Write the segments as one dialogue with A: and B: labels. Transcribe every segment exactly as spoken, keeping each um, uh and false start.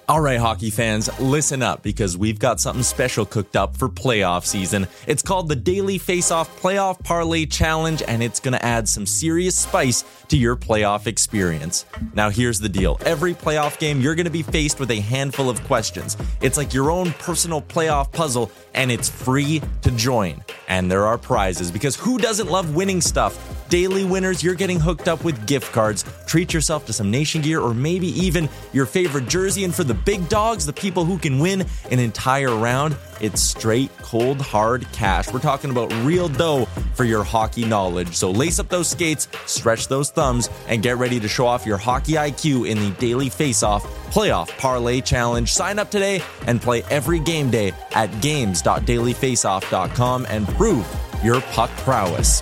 A: All right, hockey fans, listen up because we've got something special cooked up for playoff season. It's called the Daily Face-Off Playoff Parlay Challenge, and it's going to add some serious spice to your playoff experience. Now, here's the deal. Every playoff game, you're going to be faced with a handful of questions. It's like your own personal playoff puzzle, and it's free to join. And there are prizes, because who doesn't love winning stuff? Daily winners, you're getting hooked up with gift cards. Treat yourself to some Nation gear or maybe even your favorite jersey. And for the big dogs, the people who can win an entire round, it's straight, cold, hard cash. We're talking about real dough for your hockey knowledge. So lace up those skates, stretch those thumbs, and get ready to show off your hockey I Q in the Daily Face-Off Playoff Parlay Challenge. Sign up today and play every game day at games dot daily face off dot com and prove your puck prowess.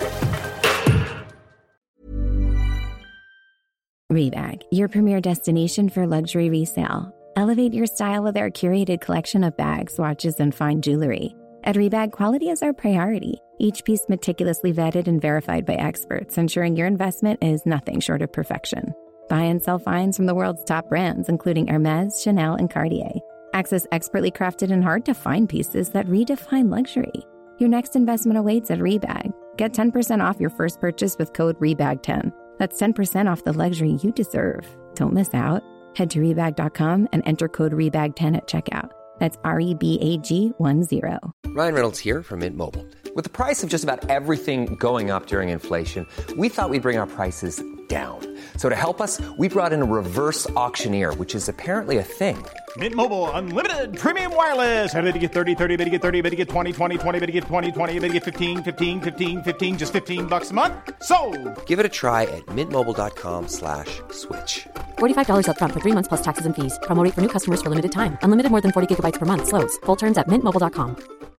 B: Rebag, your premier destination for luxury resale. Elevate your style with our curated collection of bags, watches, and fine jewelry. At Rebag, quality is our priority. Each piece meticulously vetted and verified by experts, ensuring your investment is nothing short of perfection. Buy and sell finds from the world's top brands, including Hermes, Chanel, and Cartier. Access expertly crafted and hard-to-find pieces that redefine luxury. Your next investment awaits at Rebag. Get ten percent off your first purchase with code R E B A G ten. That's ten percent off the luxury you deserve. Don't miss out. Head to rebag dot com and enter code R E B A G ten at checkout. That's R E B A G one zero.
C: Ryan Reynolds here from Mint Mobile. With the price of just about everything going up during inflation, we thought we'd bring our prices down. So to help us, we brought in a reverse auctioneer, which is apparently a thing.
D: Mint Mobile Unlimited Premium Wireless. How to get thirty, thirty, how to get thirty, how to get twenty, twenty, twenty, how to get twenty, twenty, how to get fifteen, fifteen, fifteen, fifteen, just fifteen bucks a month? Sold!
C: Give it a try at mintmobile.com slash switch.
E: forty-five dollars up front for three months plus taxes and fees. Promo rate for new customers for limited time. Unlimited more than forty gigabytes per month. Slows full terms at mint mobile dot com.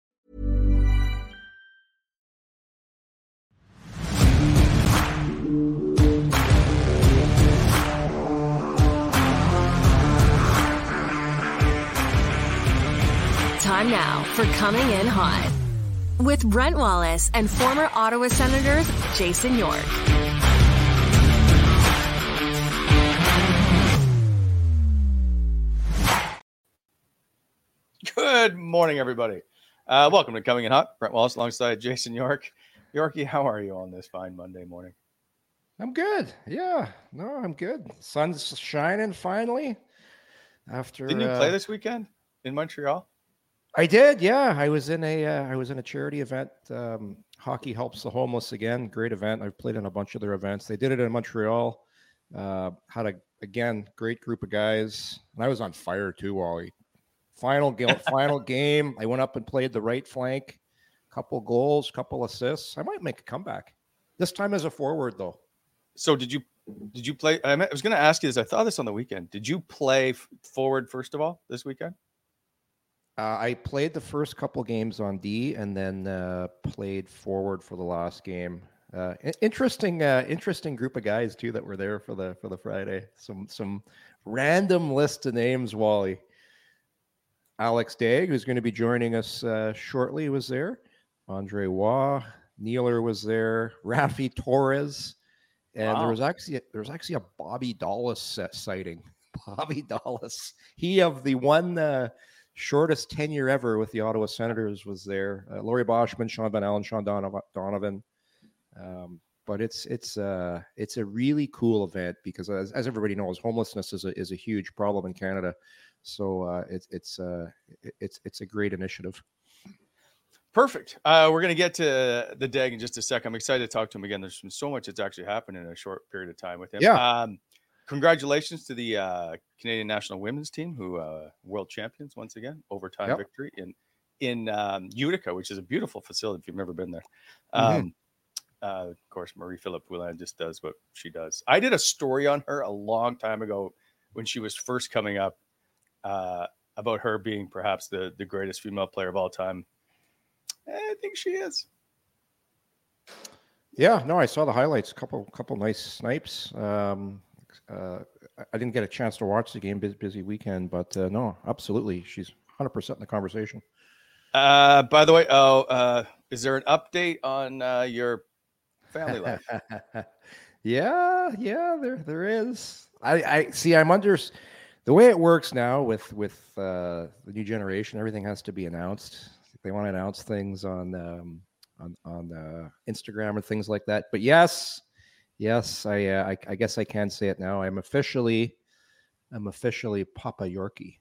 F: Time now for Coming In Hot with Brent Wallace and former Ottawa Senators Jason York.
G: Good morning, everybody. Uh, welcome to Coming In Hot. Brent Wallace alongside Jason York. Yorkie, how are you on this fine Monday morning?
H: I'm good. Yeah, no, I'm good. Sun's shining finally. After
G: didn't you
H: uh,
G: play this weekend in Montreal?
H: I did. Yeah, I was in a uh, I was in a charity event. Um, Hockey Helps the Homeless again. Great event. I've played in a bunch of their events. They did it in Montreal. Uh, had a again great group of guys, and I was on fire too, Wally. Final game. Final game. I went up and played the right flank. Couple goals, couple assists. I might make a comeback. This time as a forward, though.
G: So did you did you play? I was going to ask you this. I thought this on the weekend. Did you play forward first of all this weekend?
H: Uh, I played the first couple games on D, and then uh, played forward for the last game. Uh, interesting, uh, interesting group of guys too that were there for the for the Friday. Some some random list of names. Wally, Alex Daigle, who's going to be joining us uh, shortly, was there. Andre Waugh, Nealer was there. Rafi Torres, and wow. there was actually a, there was actually a Bobby Dallas uh, sighting. Bobby Dallas, he of the one. Uh, Shortest tenure ever with the Ottawa Senators was there. Uh, Laurie Boschman, Sean Van Allen, Sean Donovan. Um, but it's it's uh, it's a really cool event because, as, as everybody knows, homelessness is a is a huge problem in Canada. So uh, it's it's uh, it's it's a great initiative.
G: Perfect. Uh, we're gonna get to the Dag in just a sec. I'm excited to talk to him again. There's been so much that's actually happened in a short period of time with him.
H: Yeah.
G: Um, Congratulations to the uh, Canadian national women's team, who uh, world champions once again, overtime
H: yep.
G: victory in in um, Utica, which is a beautiful facility if you've never been there.
H: Mm-hmm.
G: Um, uh, of course, Marie-Philippe Poulin just does what she does. I did a story on her a long time ago when she was first coming up uh, about her being perhaps the, the greatest female player of all time. I think she is.
H: Yeah, no, I saw the highlights. Couple couple nice snipes. Um, Uh, I didn't get a chance to watch the game, busy, busy weekend, but uh, no, absolutely. She's one hundred percent in the conversation.
G: Uh, by the way, oh, uh, is there an update on uh, your family life?
H: yeah, yeah, there there is. I, I see. I'm under. the way it works now with with uh, the new generation, everything has to be announced. They want to announce things on um, on on uh, Instagram and things like that. But yes, yes, I, uh, I I guess I can say it now. I'm officially I'm officially Papa Yorkie.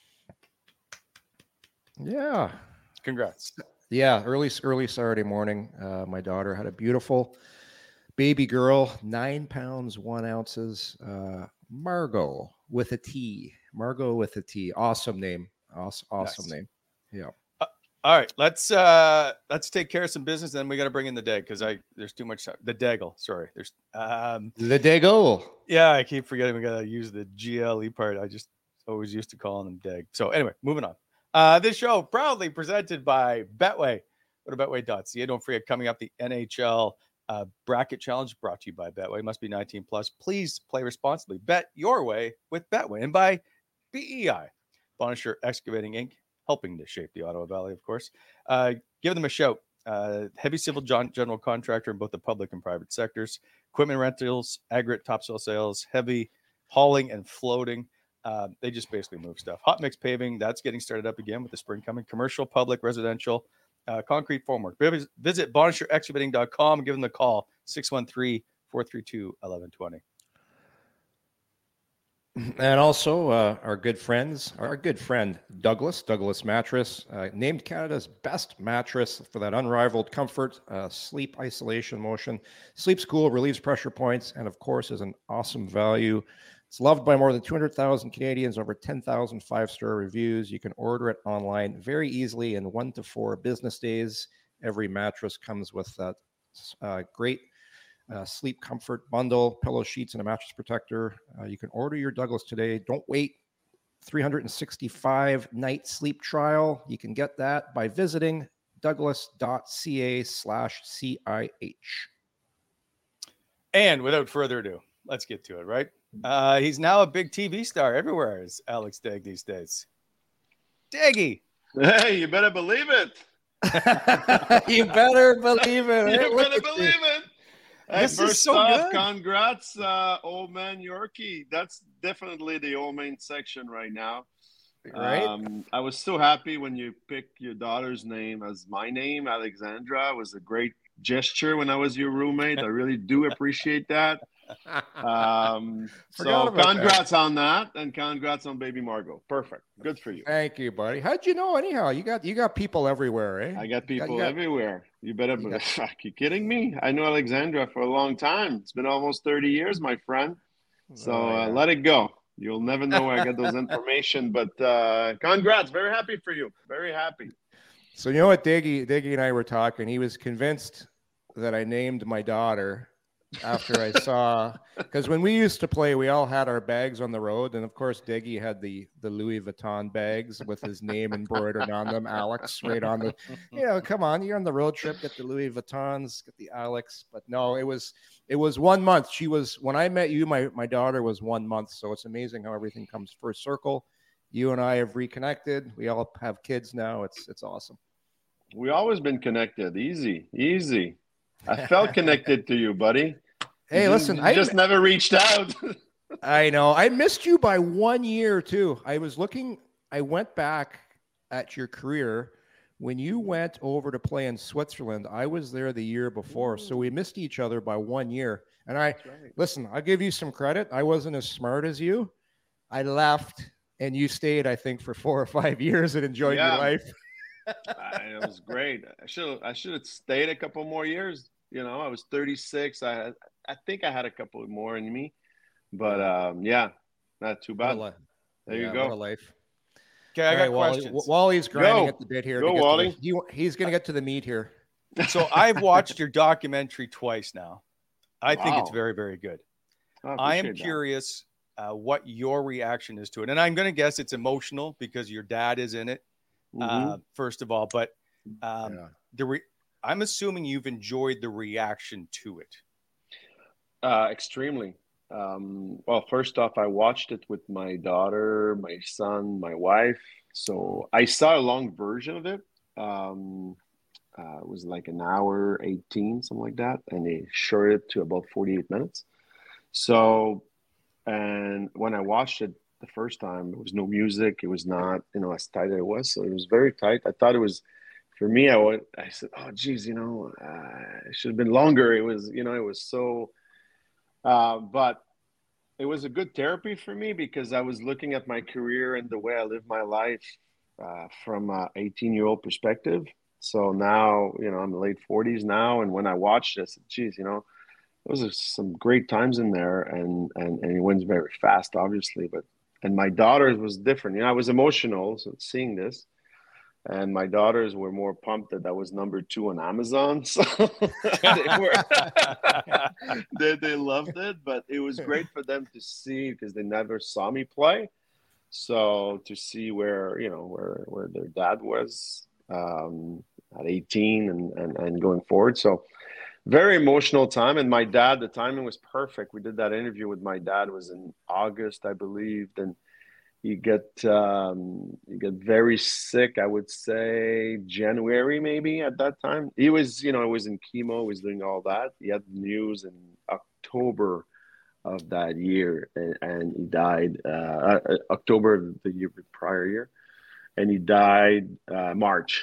H: Yeah,
G: Congrats.
H: yeah. Early early Saturday morning, uh, my daughter had a beautiful baby girl, nine pounds one ounces. Uh, Margot with a T. Margot with a T. Awesome name. Awesome, awesome
G: Nice.
H: name. Yeah.
G: Uh, all right, let's uh let's take care of some business. Then we got to bring in the dag because I there's too much time. The Daggle. Sorry, there's um
H: The Dago.
G: yeah. I keep forgetting we gotta use the G L E part. I just always used to calling them dag. So anyway, moving on. Uh, this show proudly presented by Betway. Go to betway dot c a. Don't forget, coming up, the N H L uh, bracket challenge brought to you by Betway. Must be nineteen plus. Please play responsibly. Bet your way with Betway, and by B E I, Bonisher Excavating Incorporated, helping to shape the Ottawa Valley, of course. Uh, give them a shout. Uh, heavy civil gen- general contractor in both the public and private sectors. Equipment rentals, aggregate topsoil sales, heavy hauling and floating. Uh, they just basically move stuff. Hot mix paving, that's getting started up again with the spring coming. Commercial, public, residential, uh, concrete formwork. Visit, visit bonisher excavating dot com and give them a call, six one three, four three two, one one two zero.
H: And also uh, our good friends, our good friend Douglas, Douglas Mattress, uh, named Canada's best mattress for that unrivaled comfort, uh, sleep isolation motion. Sleeps cool, relieves pressure points, and of course is an awesome value. It's loved by more than two hundred thousand Canadians, over ten thousand five-star reviews. You can order it online very easily in one to four business days. Every mattress comes with that uh, great uh, sleep comfort bundle, pillow sheets, and a mattress protector. Uh, you can order your Douglas today. Don't wait. three hundred sixty-five night sleep trial. You can get that by visiting douglas dot c a slash C I H.
G: And without further ado, let's get to it, right? Uh, he's now a big T V star everywhere, is Alex Dag these days. Daggy.
I: Hey, you better believe it.
H: You better believe it.
I: You
H: Hey, look
I: better
H: at
I: believe
H: you.
I: it. Hey,
G: This is
I: first
G: so
I: off,
G: good.
I: congrats, uh, old man Yorkie. That's definitely the old man section right now.
H: Right?
I: Um, I was so happy when you picked your daughter's name as my name, Alexandra. It was a great gesture when I was your roommate. I really do appreciate that. Um, so
H: Forgot about
I: congrats on that, and congrats on baby Margot. Perfect. Good for you.
H: Thank you, buddy. How'd you know anyhow? You got you got people everywhere, eh?
I: I got
H: You
I: people
H: you got-
I: everywhere. You better
H: you
I: be.
H: got-
I: Are you kidding me? I know Alexandra for a long time. It's been almost thirty years, my friend. So
H: Oh, yeah.
I: uh, let it go. You'll never know where I get those information. But uh, congrats. Very happy for you. Very happy.
H: So you know what, Diggy, Diggy and I were talking. He was convinced that I named my daughter after I saw, because when we used to play, we all had our bags on the road, and of course, Diggy had the the Louis Vuitton bags with his name embroidered on them, Alex, right on the. You know, come on, you're on the road trip, get the Louis Vuittons, get the Alex. But no, it was it was one month. She was when I met you, my my daughter was one month. So it's amazing how everything comes full circle. You and I have reconnected. We all have kids now. It's it's awesome.
I: We always been connected. Easy, easy. I felt connected to you, buddy.
H: Hey,
I: You
H: listen,
I: you
H: I
I: just never reached out.
H: I know. I missed you by one year too. I was looking, I went back at your career when you went over to play in Switzerland. I was there the year before. So we missed each other by one year. And I listen, I'll give you some credit. I wasn't as smart as you. I left and you stayed, I think, for four or five years and enjoyed
I: Yeah.
H: your life.
I: I, it was great. I should I should have stayed a couple more years. You know, I was thirty-six. I had, I think I had a couple more in me, but um, yeah, not too
H: What a
I: bad.
H: li-
I: There
H: yeah,
I: you go.
H: What a life.
G: Okay, I
H: All
G: got
H: right, Wally,
G: questions.
H: Wally's grinding
I: Go.
H: at the bit here.
I: Go,
H: to get to
I: Wally.
H: the- he, he's going to get to the meat here.
G: So I've watched your documentary twice now. I think it's
I: Wow.
G: very, very good.
I: I
G: I am
I: appreciate that.
G: curious uh, what your reaction is to it. And I'm going to guess it's emotional because your dad is in it, uh,
I: Mhm.
G: first of all. But um,
H: Yeah.
G: the re- I'm assuming you've enjoyed the reaction to it.
I: Uh, extremely. Um, well, first off, I watched it with my daughter, my son, my wife. So I saw a long version of it. Um, uh, it was like an hour eighteen, something like that, and they shorted it to about forty-eight minutes. So, and when I watched it the first time. There was no music. It was not, you know, as tight as it was. So it was very tight. I thought it was, for me, I would, I said, oh, geez, you know, uh, it should have been longer. It was, you know, it was so, uh, but it was a good therapy for me because I was looking at my career and the way I live my life uh, from an eighteen-year-old perspective. So now, you know, I'm in late forties now. And when I watched this, geez, you know, those are some great times in there. And, and, and it went very fast, obviously. But, and my daughters was different. You know, I was emotional so seeing this. And my daughters were more pumped that that was number two on Amazon. So they, were, they, they loved it. But it was great for them to see because they never saw me play. So to see where, you know, where, where their dad was um, at eighteen and, and, and going forward. So very emotional time. And my dad, the timing was perfect. We did that interview with my dad. It was in August, I believe. And you get um, you get very sick, I would say January maybe at that time. He was, you know, he was in chemo, he was doing all that. He had news in October of that year, and, and he died uh, October of the year prior year, and he died uh, March.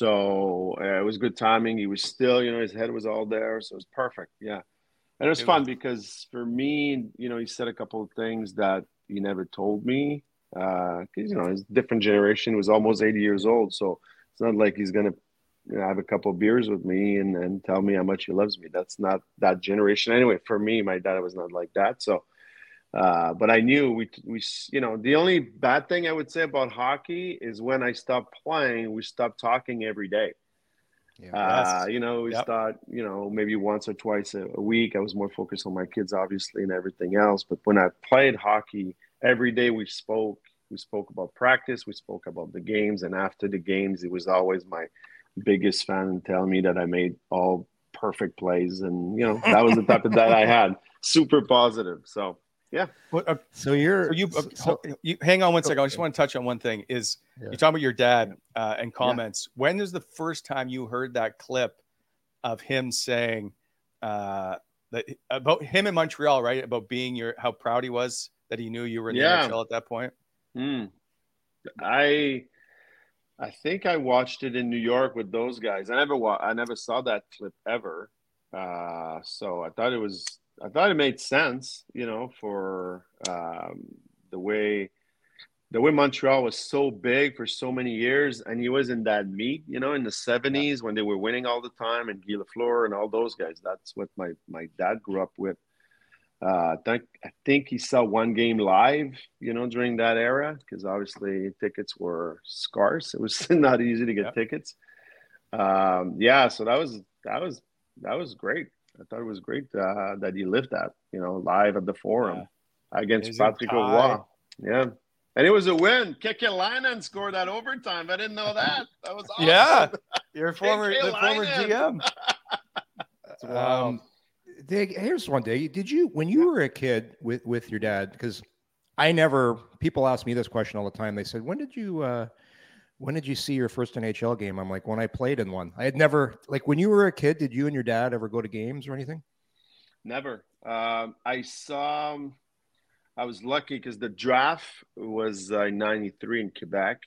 I: So uh, it was good timing. He was still, you know, his head was all there, so it was perfect. Yeah, and it was it fun was- because for me, you know, he said a couple of things that he never told me. Because, uh, you know, his different generation was almost eighty years old. So it's not like he's going to you know, have a couple of beers with me and, and tell me how much he loves me. That's not that generation. Anyway, for me, my dad was not like that. So, uh, but I knew we, we, you know, the only bad thing I would say about hockey is when I stopped playing, we stopped talking every day. Yeah, uh, you know, we yep. start, you know, maybe once or twice a, a week. I was more focused on my kids, obviously, and everything else. But when I played hockey, every day we spoke. We spoke about practice. We spoke about the games. And after the games, he was always my biggest fan and tell me that I made all perfect plays. And, you know, that was the type of dad I had. Super positive. So, yeah.
G: Well, uh,
H: so you're
G: so you, uh, so, you hang on one second. I just want to touch on one thing is yeah. you talk about your dad uh, and comments. Yeah. When was the first time you heard that clip of him saying uh, that about him in Montreal, right? About being your, how proud he was that he knew you were in the
I: yeah.
G: N H L at that point?
I: Mm. I I think I watched it in New York with those guys. I never wa- I never saw that clip ever. Uh, so I thought it was I thought it made sense, you know, for um, the way the way Montreal was so big for so many years, and he was in that meet, you know, in the seventies yeah. when they were winning all the time, and Guy Lafleur and all those guys. That's what my my dad grew up with. Uh, I think I think he saw one game live, you know, during that era because obviously tickets were scarce. It was not easy to get yep. tickets. Um, yeah, so that was that was that was great. I thought it was great uh, that he lived that, you know, live at the Forum yeah. against Patrick Roy. Yeah, and it was a win. Kekalainen scored that overtime. I didn't know that. That was awesome.
G: Yeah, your former the former G M.
H: Wow. Um, Dig, here's one day. Did you, when you were a kid with, with your dad, because I never, people ask me this question all the time. They said, when did you, uh, when did you see your first N H L game? I'm like, when I played in one. I had never, like when you were a kid, did you and your dad ever go to games or anything?
I: Never. Um, I saw, I was lucky because the draft was uh, in ninety-three in Quebec.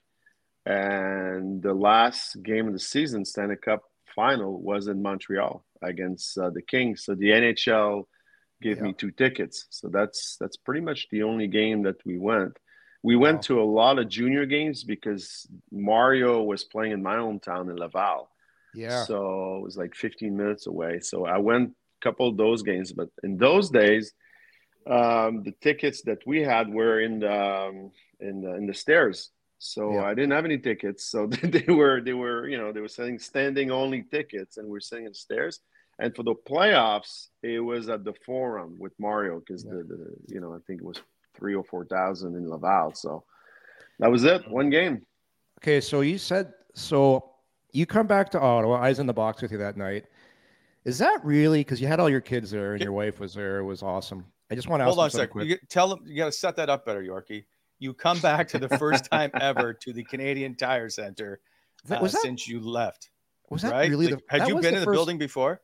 I: And the last game of the season, Stanley Cup final, was in Montreal against uh, the Kings. So the N H L gave yeah. me two tickets. So that's that's pretty much the only game that we went. We went wow. to a lot of junior games because Mario was playing in my hometown in Laval.
H: Yeah.
I: So it was like fifteen minutes away. So I went a couple of those games. But in those days, um, the tickets that we had were in the um, in the, in the stairs. So yeah. I didn't have any tickets. So they were, they were, you know, they were selling standing only tickets, and we're sitting in the stairs. And for the playoffs, it was at the Forum with Mario because yeah. the, the, you know, I think it was three or four thousand in Laval. So that was it. One game.
H: Okay, so you said so. You come back to Ottawa. I was in the box with you that night. Is that really because you had all your kids there and your wife was there? It was awesome. I just want to
G: hold
H: ask
G: on a second. You get, tell them you got to set that up better, Yorkie. You come back to the first time ever to the Canadian Tire Center uh, was that,
H: since
G: you left.
H: Was that
G: right?
H: really?
G: Like,
H: the,
G: had you been
H: the
G: in
H: first...
G: the building before?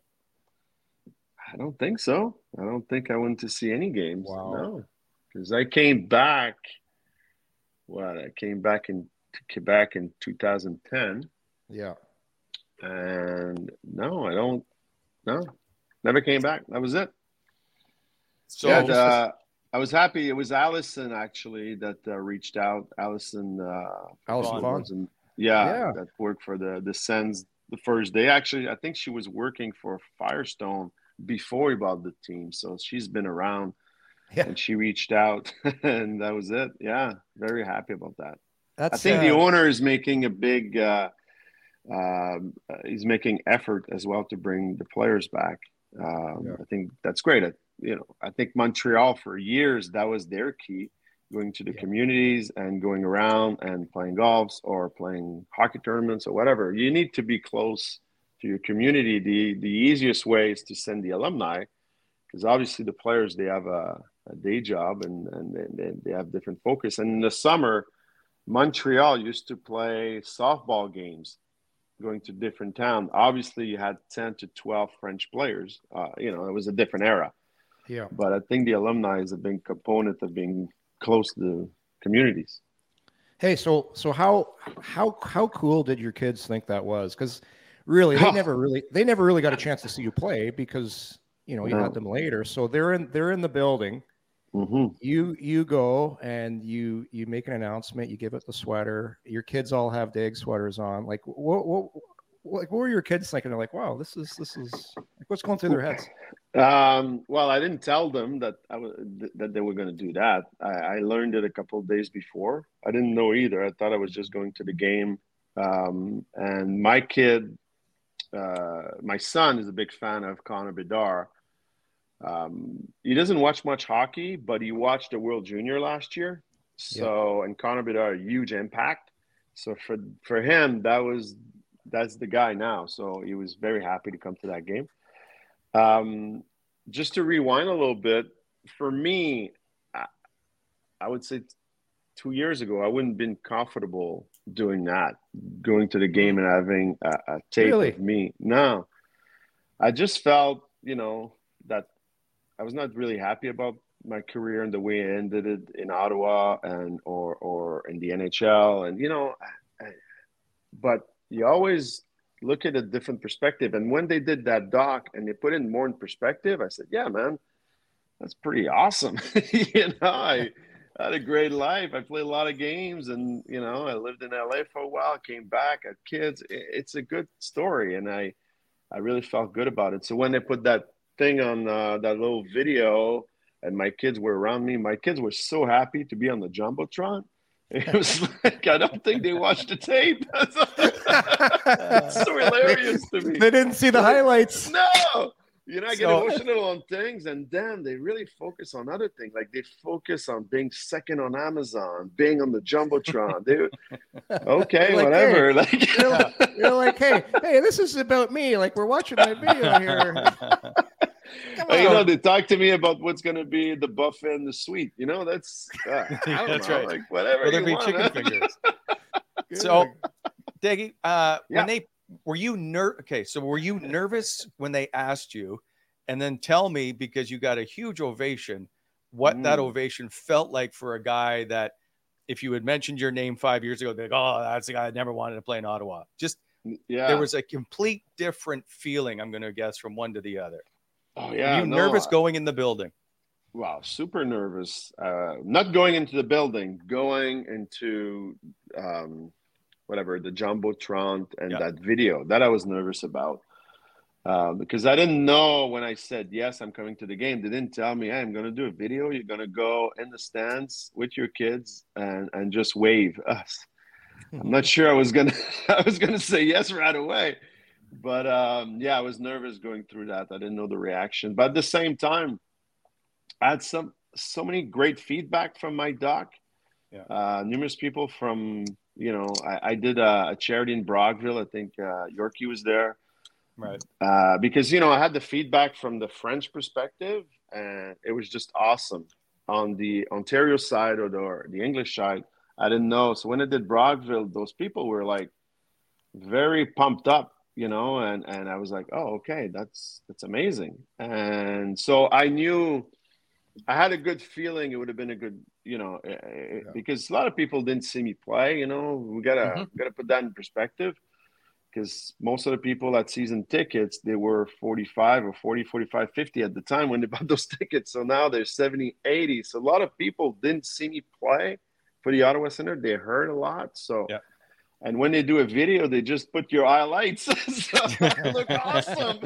I: I don't think so. I don't think I went to see any games.
H: Wow.
I: No, because I came back what I came back in to Quebec in two thousand ten.
H: Yeah.
I: And no, I don't. No, never came back. That was it.
G: So
I: yeah, and, uh, I was happy. It was Allison actually that uh, reached out. Allison, uh,
H: Allison Vaughn.
I: was in- yeah,
H: Yeah.
I: that worked for the the Sens the first day. Actually, I think she was working for Firestone before we bought the team, so she's been around.
H: Yeah.
I: And she reached out, and that was it. Yeah, very happy about that.
H: That's
I: I think
H: uh,
I: the owner is making a big. Uh, um, uh, he's making effort as well to bring the players back. Um,
H: Yeah.
I: I think that's great. I, you know, I think Montreal for years that was their key, going to the
H: Yeah.
I: communities and going around and playing golfs or playing hockey tournaments or whatever. You need to be close to your community. The the easiest way is to send the alumni, because obviously the players, they have a, a day job and and they, they have different focus. And in the summer, Montreal used to play softball games, going to different towns. Obviously, you had ten to twelve French players. Uh, you know, it was a different era.
H: Yeah.
I: But I think the alumni is a big component of being close to the communities.
H: Hey, so so how how how cool did your kids think that was? Because really, they never really they never really got a chance to see you play because you know you
I: No.
H: had them later. So they're in they're in the building.
I: Mm-hmm.
H: You you go and you you make an announcement. You give it the sweater. Your kids all have Dag sweaters on. Like what what like what were your kids thinking? They're like, wow, this is this is like what's going through their heads?
I: Um, well, I didn't tell them that I was that they were going to do that. I, I learned it a couple of days before. I didn't know either. I thought I was just going to the game. Um, and my kid, uh, my son, is a big fan of Connor Bedard. Um, he doesn't watch much hockey, but he watched the World Junior last year. So, and Connor Bedard, a huge impact. So for for him, that was that's the guy now. So he was very happy to come to that game. Um, just to rewind a little bit, for me, I, I would say two years ago, I wouldn't have been comfortable doing that, going to the game and having a, a tape
H: Really?
I: of me. No, I just felt, you know, that I was not really happy about my career and the way I ended it in Ottawa and or or in the N H L, and you know, I, but you always look at a different perspective. And when they did that doc and they put it more in perspective, I said, yeah, man, that's pretty awesome. you know, I had a great life. I played a lot of games and, you know, I lived in L A for a while, came back, had kids. It's a good story. And I, I really felt good about it. So when they put that thing on uh, that little video and my kids were around me, my kids were so happy to be on the Jumbotron. It was like, I don't think they watched the tape. It's so hilarious to me.
H: They didn't see the highlights.
I: No, you know, I get
G: So-
I: emotional on things, and then they really focus on other things. Like they focus on being second on Amazon, being on the Jumbotron. They, okay,
H: Like,
I: whatever. Like,
H: You're, you're like, hey, hey, this is about me. Like we're watching my video here. Come
I: you know,
H: on.
I: they talk to me about what's going to be the buffet and the suite. You know, that's uh, I don't
G: That's
I: know,
G: right.
I: like whatever.
G: Will there
I: you
G: be
I: want,
G: chicken
I: huh?
G: fingers?
H: Good.
G: So, Daggy, uh,
I: Yeah.
G: when they were you ner okay, so were you nervous when they asked you, and then tell me, because you got a huge ovation, what that
I: Mm.
G: ovation felt like for a guy that, if you had mentioned your name five years ago, they'd be like, oh, that's the guy I never wanted to play in Ottawa. Just
I: Yeah.
G: there was a complete different feeling, I'm going to guess, from one to the other.
I: Oh
G: Were
I: yeah.
G: you
I: no,
G: nervous
I: I-
G: going in the building?
I: Wow, super nervous. Uh, not going into the building, going into um, whatever the Jumbotron and
G: Yeah.
I: that video that I was nervous about uh, because I didn't know when I said yes, I'm coming to the game. They didn't tell me, hey, I'm going to do a video. You're going to go in the stands with your kids and and just wave us. I'm not sure I was gonna I was gonna say yes right away, but um, yeah, I was nervous going through that. I didn't know the reaction, but at the same time, I had some so many great feedback from my doc.
G: Yeah.
I: Uh, numerous people from, you know, I, I did a, a charity in Brockville. I think uh, Yorkie was there.
G: Right.
I: Uh, because, you know, I had the feedback from the French perspective, and it was just awesome. On the Ontario side or the, or the English side, I didn't know. So when I did Brockville, those people were like very pumped up, you know, and, and I was like, oh, okay, that's that's amazing. And so I knew I had a good feeling it would have been a good you know, yeah. because a lot of people didn't see me play. You know, we gotta mm-hmm. we gotta put that in perspective. Because most of the people that season tickets, they were forty-five or forty, forty-five, fifty at the time when they bought those tickets. So now they're seventy, eighty. So a lot of people didn't see me play for the Ottawa Center. They heard a lot. So,
G: yeah.
I: And when they do a video, they just put your highlights. So I look awesome.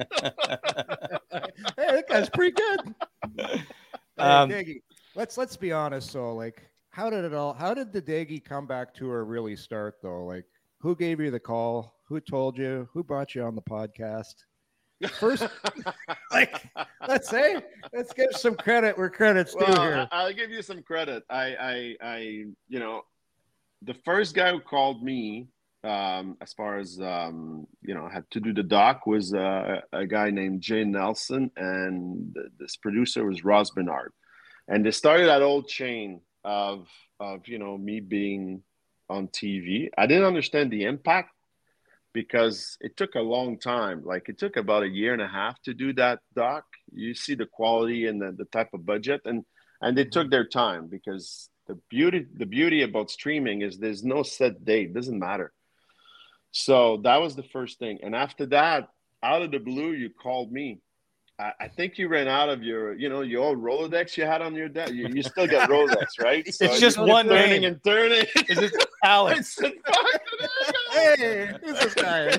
H: Hey, that guy's pretty good.
G: Um,
H: hey, Diggy, let's let's be honest. So, like, how did it all? How did the Diggy comeback tour really start, though? Like, who gave you the call? Who told you? Who brought you on the podcast? First, like, let's say, let's give some credit where credit's due
I: well,
H: here.
I: I'll give you some credit. I, I, I, you know, the first guy who called me, um, as far as um, you know, had to do the doc was uh, a guy named Jay Nelson, and this producer was Ross Bernard, and they started that old chain of of you know me being on T V. I didn't understand the impact, because it took a long time. Like, it took about a year and a half to do that doc. You see the quality and the, the type of budget, and and they took their time, because the beauty the beauty about streaming is there's no set date. It doesn't matter. So that was the first thing. And after that, out of the blue, you called me. I, I think you ran out of your, you know, your old Rolodex you had on your desk. You, you still got Rolodex, right?
G: So it's just one
I: turning
G: name.
I: and turning.
G: Is it Alex?
H: Hey, who's this guy?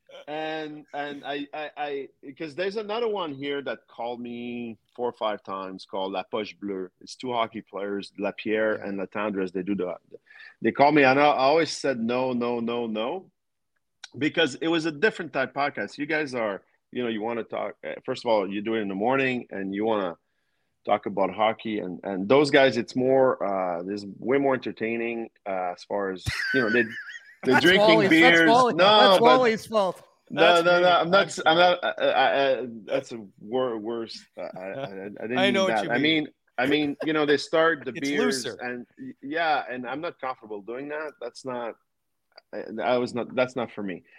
I: And and I, I I because there's another one here that called me four or five times, called La Poche Bleue. It's two hockey players, Lapierre yeah. and Latendresse. They do the they call me, and I always said no, no, no, no, because it was a different type podcast. You guys are, you know, you want to talk. First of all, you do it in the morning, and you want to talk about hockey, and and those guys, it's more uh, there's way more entertaining uh, as far as, you know, they they're
H: that's
I: drinking
H: Wally's,
I: beers.
H: That's Wally,
I: no,
H: that's
I: but,
H: Wally's fault.
I: No,
G: That's
I: no,
G: me.
I: no. I'm not.
G: I'm
I: I'm not. I, I, I, that's a wor- worse. I, I, I didn't
G: I know
I: mean
G: what
I: that.
G: you
I: I
G: mean.
I: mean, I mean, you know, they start the
G: It's
I: beers,
G: looser.
I: and yeah, and I'm not comfortable doing that. That's not. I, I was not. That's not for me.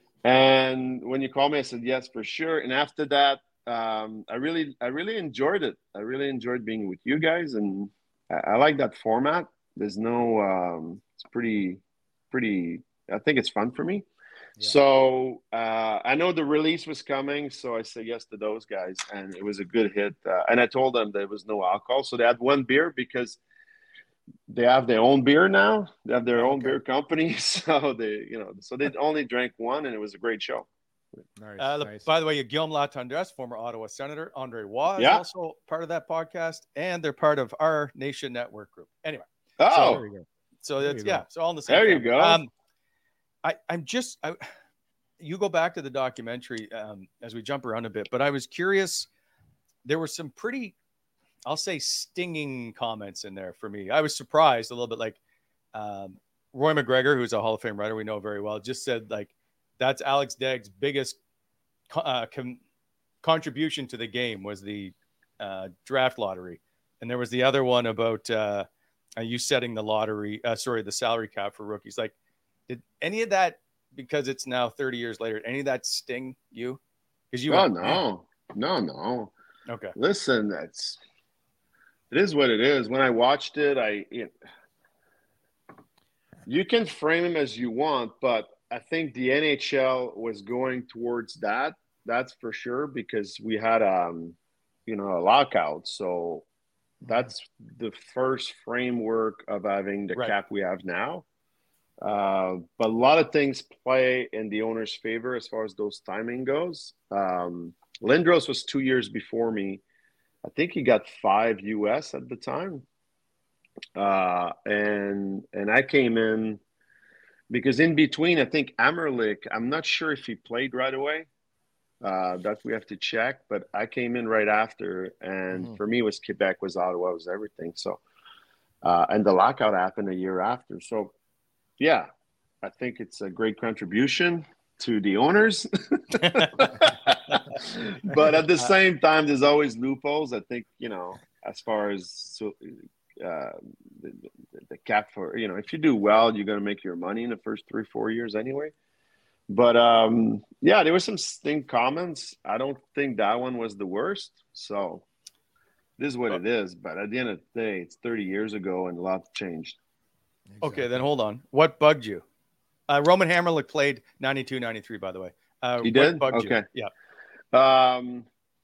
I: And when you called me, I said yes for sure. And after that, um, I really, I really enjoyed it. I really enjoyed being with you guys, and I, I like that format. There's no. Um, it's pretty, pretty. I think it's fun for me. Yeah. So uh, I know the release was coming, so I said yes to those guys, and it was a good hit. Uh, and I told them there was no alcohol, so they had one beer, because they have their own beer now. They have their
H: oh,
I: own
H: okay.
I: beer company, so they, you know, so they only drank one, and it was a great show.
H: Nice,
G: uh,
H: nice.
G: By the way, Guillaume Latendresse, former Ottawa Senator, Andre Waugh
I: yeah.
G: is also part of that podcast, and they're part of our Nation Network group. Anyway,
I: oh,
G: so,
H: there you go.
G: so
H: there
G: that's
H: you
G: yeah,
H: go.
G: so all in the same.
I: There
G: family.
I: you go.
G: Um, I, I'm just, I, you go back to the documentary um, as we jump around a bit, but I was curious. There were some pretty, I'll say, stinging comments in there for me. I was surprised a little bit. Like um, Roy McGregor, who's a Hall of Fame writer we know very well, just said like that's Alex Dagg's biggest uh, com- contribution to the game was the uh, draft lottery, and there was the other one about uh, you setting the lottery, uh, sorry, the salary cap for rookies. Like, did any of that, because it's now thirty years later, any of that sting you? Because you,
I: oh
G: went,
I: no, no, no.
G: Okay,
I: listen, that's it is what it is. When I watched it, I it, you can frame him as you want, but I think the N H L was going towards that. That's for sure, because we had um, you know, a lockout. So that's the first framework of having the
G: right.
I: cap we have now. Uh, but a lot of things play in the owner's favor as far as those timing goes. Um, Lindros was two years before me. I think he got five U S at the time. Uh, and and I came in because in between, I think Amerlik, I'm not sure if he played right away. Uh, that we have to check. But I came in right after. And mm-hmm. for me, it was Quebec, was Ottawa, was everything. So, uh, and the lockout happened a year after. So, yeah, I think it's a great contribution to the owners. But at the same time, there's always loopholes. I think, you know, as far as so, uh, the, the cap for, you know, if you do well, you're going to make your money in the first three, four years anyway. But, um, yeah, there were some sting comments. I don't think that one was the worst. So, this is what it is. But at the end of the day, it's thirty years ago and a lot changed.
G: Exactly. Okay, then hold on. What bugged you? Uh, Roman Hammerlick played ninety-two ninety-three, by the way. Uh,
I: he
G: what
I: did?
G: Bugged
I: okay.
G: You?
I: Yeah. Um,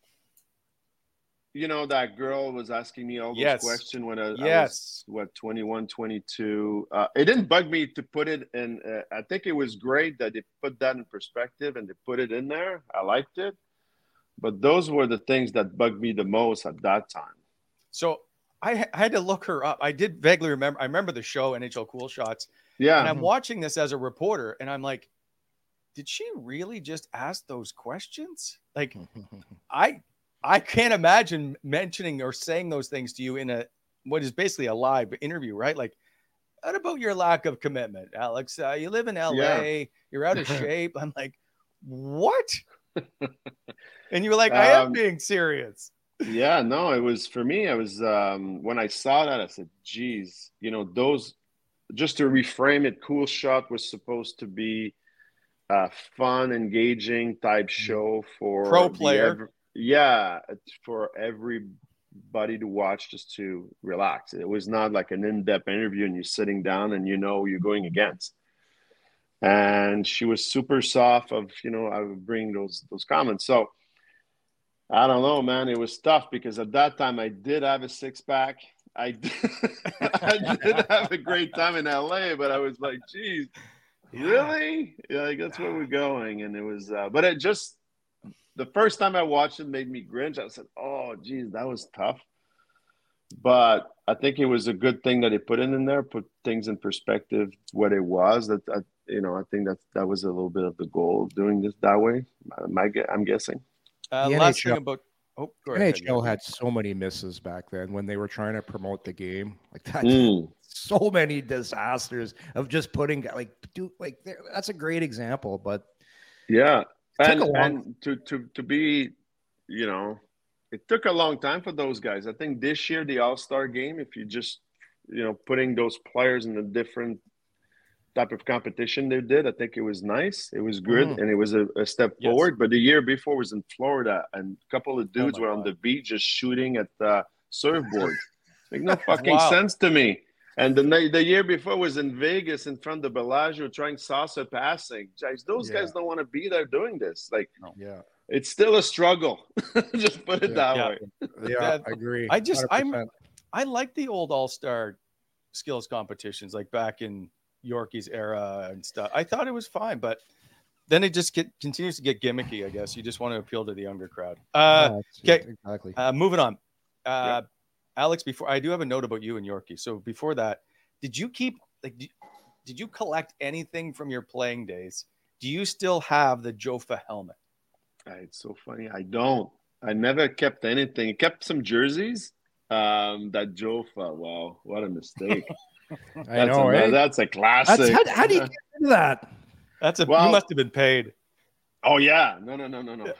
I: you know, that girl was asking me all those
G: yes.
I: questions when I,
G: yes.
I: I was, what, twenty-one, twenty-two. Uh, it didn't bug me to put it in. Uh, I think it was great that they put that in perspective and they put it in there. I liked it. But those were the things that bugged me the most at that time.
G: So I, I had to look her up. I did vaguely remember. I remember the show N H L Cool Shots.
I: Yeah.
G: And I'm watching this as a reporter, and I'm like, did she really just ask those questions? Like, I I can't imagine mentioning or saying those things to you in a what is basically a live interview, right? Like, what about your lack of commitment, Alex? Uh, you live in L A. Yeah. You're out of shape. I'm like, what? And you were like, I am um, being serious.
I: Yeah, no, it was for me. I was um, when I saw that, I said, geez, you know, those just to reframe it, Cool Shot was supposed to be a fun, engaging type show for
G: pro player.
I: Every, yeah, for everybody to watch, just to relax. It was not like an in-depth interview and you're sitting down and you know you're going against. And she was super soft of, you know, I would bring those those comments. So I don't know, man. It was tough because at that time I did have a six pack. I did, I did have a great time in L A, but I was like, geez, really? Yeah, like, that's where we're going. And it was, uh, but it just, the first time I watched it made me cringe. I said, oh, geez, that was tough. But I think it was a good thing that he put it in there, put things in perspective, what it was. That I, you know, I think that that was a little bit of the goal of doing this that way. My, I'm guessing.
G: Uh, last thing about oh, go
H: ahead, N H L
G: ahead.
H: had so many misses back then when they were trying to promote the game like that.
I: Mm.
H: So many disasters of just putting like do like that's a great example. But
I: yeah, and, and to to to be, you know, it took a long time for those guys. I think this year the All-Star game, if you just, you know, putting those players in a different type of competition they did, I think it was nice. It was good, mm. and it was a, a step yes. forward. But the year before was in Florida, and a couple of dudes oh were God. on the beach just shooting at the surfboard. Make no fucking wow. sense to me. And the the year before was in Vegas in front of Bellagio trying salsa passing. Guys, those yeah. guys don't want to be there doing this. Like,
H: no. yeah.
I: It's still a struggle. Just put it
H: yeah,
I: that
H: yeah.
I: way.
H: Yeah, I agree.
G: I just I'm I like the old all-star skills competitions like back in Yorkie's era and stuff. I thought it was fine, but then it just get, continues to get gimmicky, I guess. You just want to appeal to the younger crowd. Uh yeah, okay.
H: Exactly.
G: Uh moving on. Uh yeah. Alex, before I do have a note about you and Yorkie. So before that, did you keep like did, did you collect anything from your playing days? Do you still have the Jofa helmet?
I: It's so funny. I don't. I never kept anything. I kept some jerseys. Um, that Jofa. Wow, what a mistake.
H: I that's know,
I: a,
H: right?
I: That's a classic.
H: That's, how, how do you get into that?
G: That's a.
I: Well,
G: you must have been paid.
I: Oh yeah. No, no, no, no, no.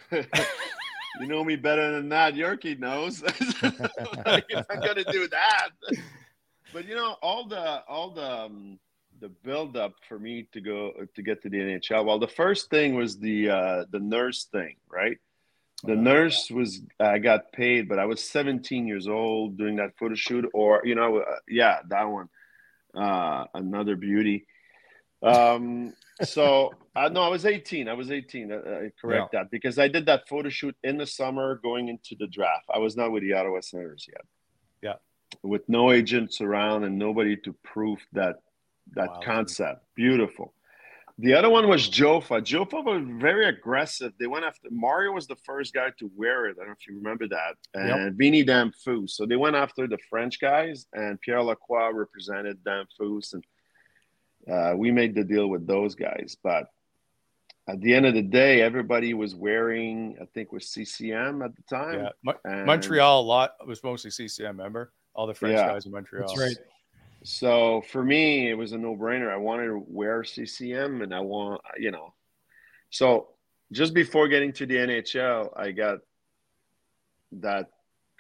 I: You know me better than that. Yorkie knows. Like, I'm not gonna do that. But you know, all the all the. Um, the build up for me to go to get to the N H L. Well, the first thing was the uh, the nurse thing, right? The uh, nurse was I got paid, but I was seventeen years old doing that photo shoot, or you know, uh, yeah, that one, uh, another beauty. Um, so uh, no, I was eighteen. I was eighteen. Uh, I correct yeah. that because I did that photo shoot in the summer going into the draft. I was not with the Ottawa Senators yet.
G: Yeah,
I: with no agents around and nobody to prove that. That wow. concept. Beautiful. The other one was Jofa. Jofa was very aggressive. They went after Mario was the first guy to wear it. I don't know if you remember that. And yep. Vinny Damphousse. So they went after the French guys and Pierre Lacroix represented Damphousse. And uh, we made the deal with those guys. But at the end of the day, everybody was wearing, I think it was C C M at the time.
G: Yeah. Mo- and, Montreal a lot. It was mostly C C M, remember? All the French yeah, guys in Montreal.
H: That's right.
I: So for me, it was a no-brainer. I wanted to wear C C M, and I want, you know. So just before getting to the N H L, I got that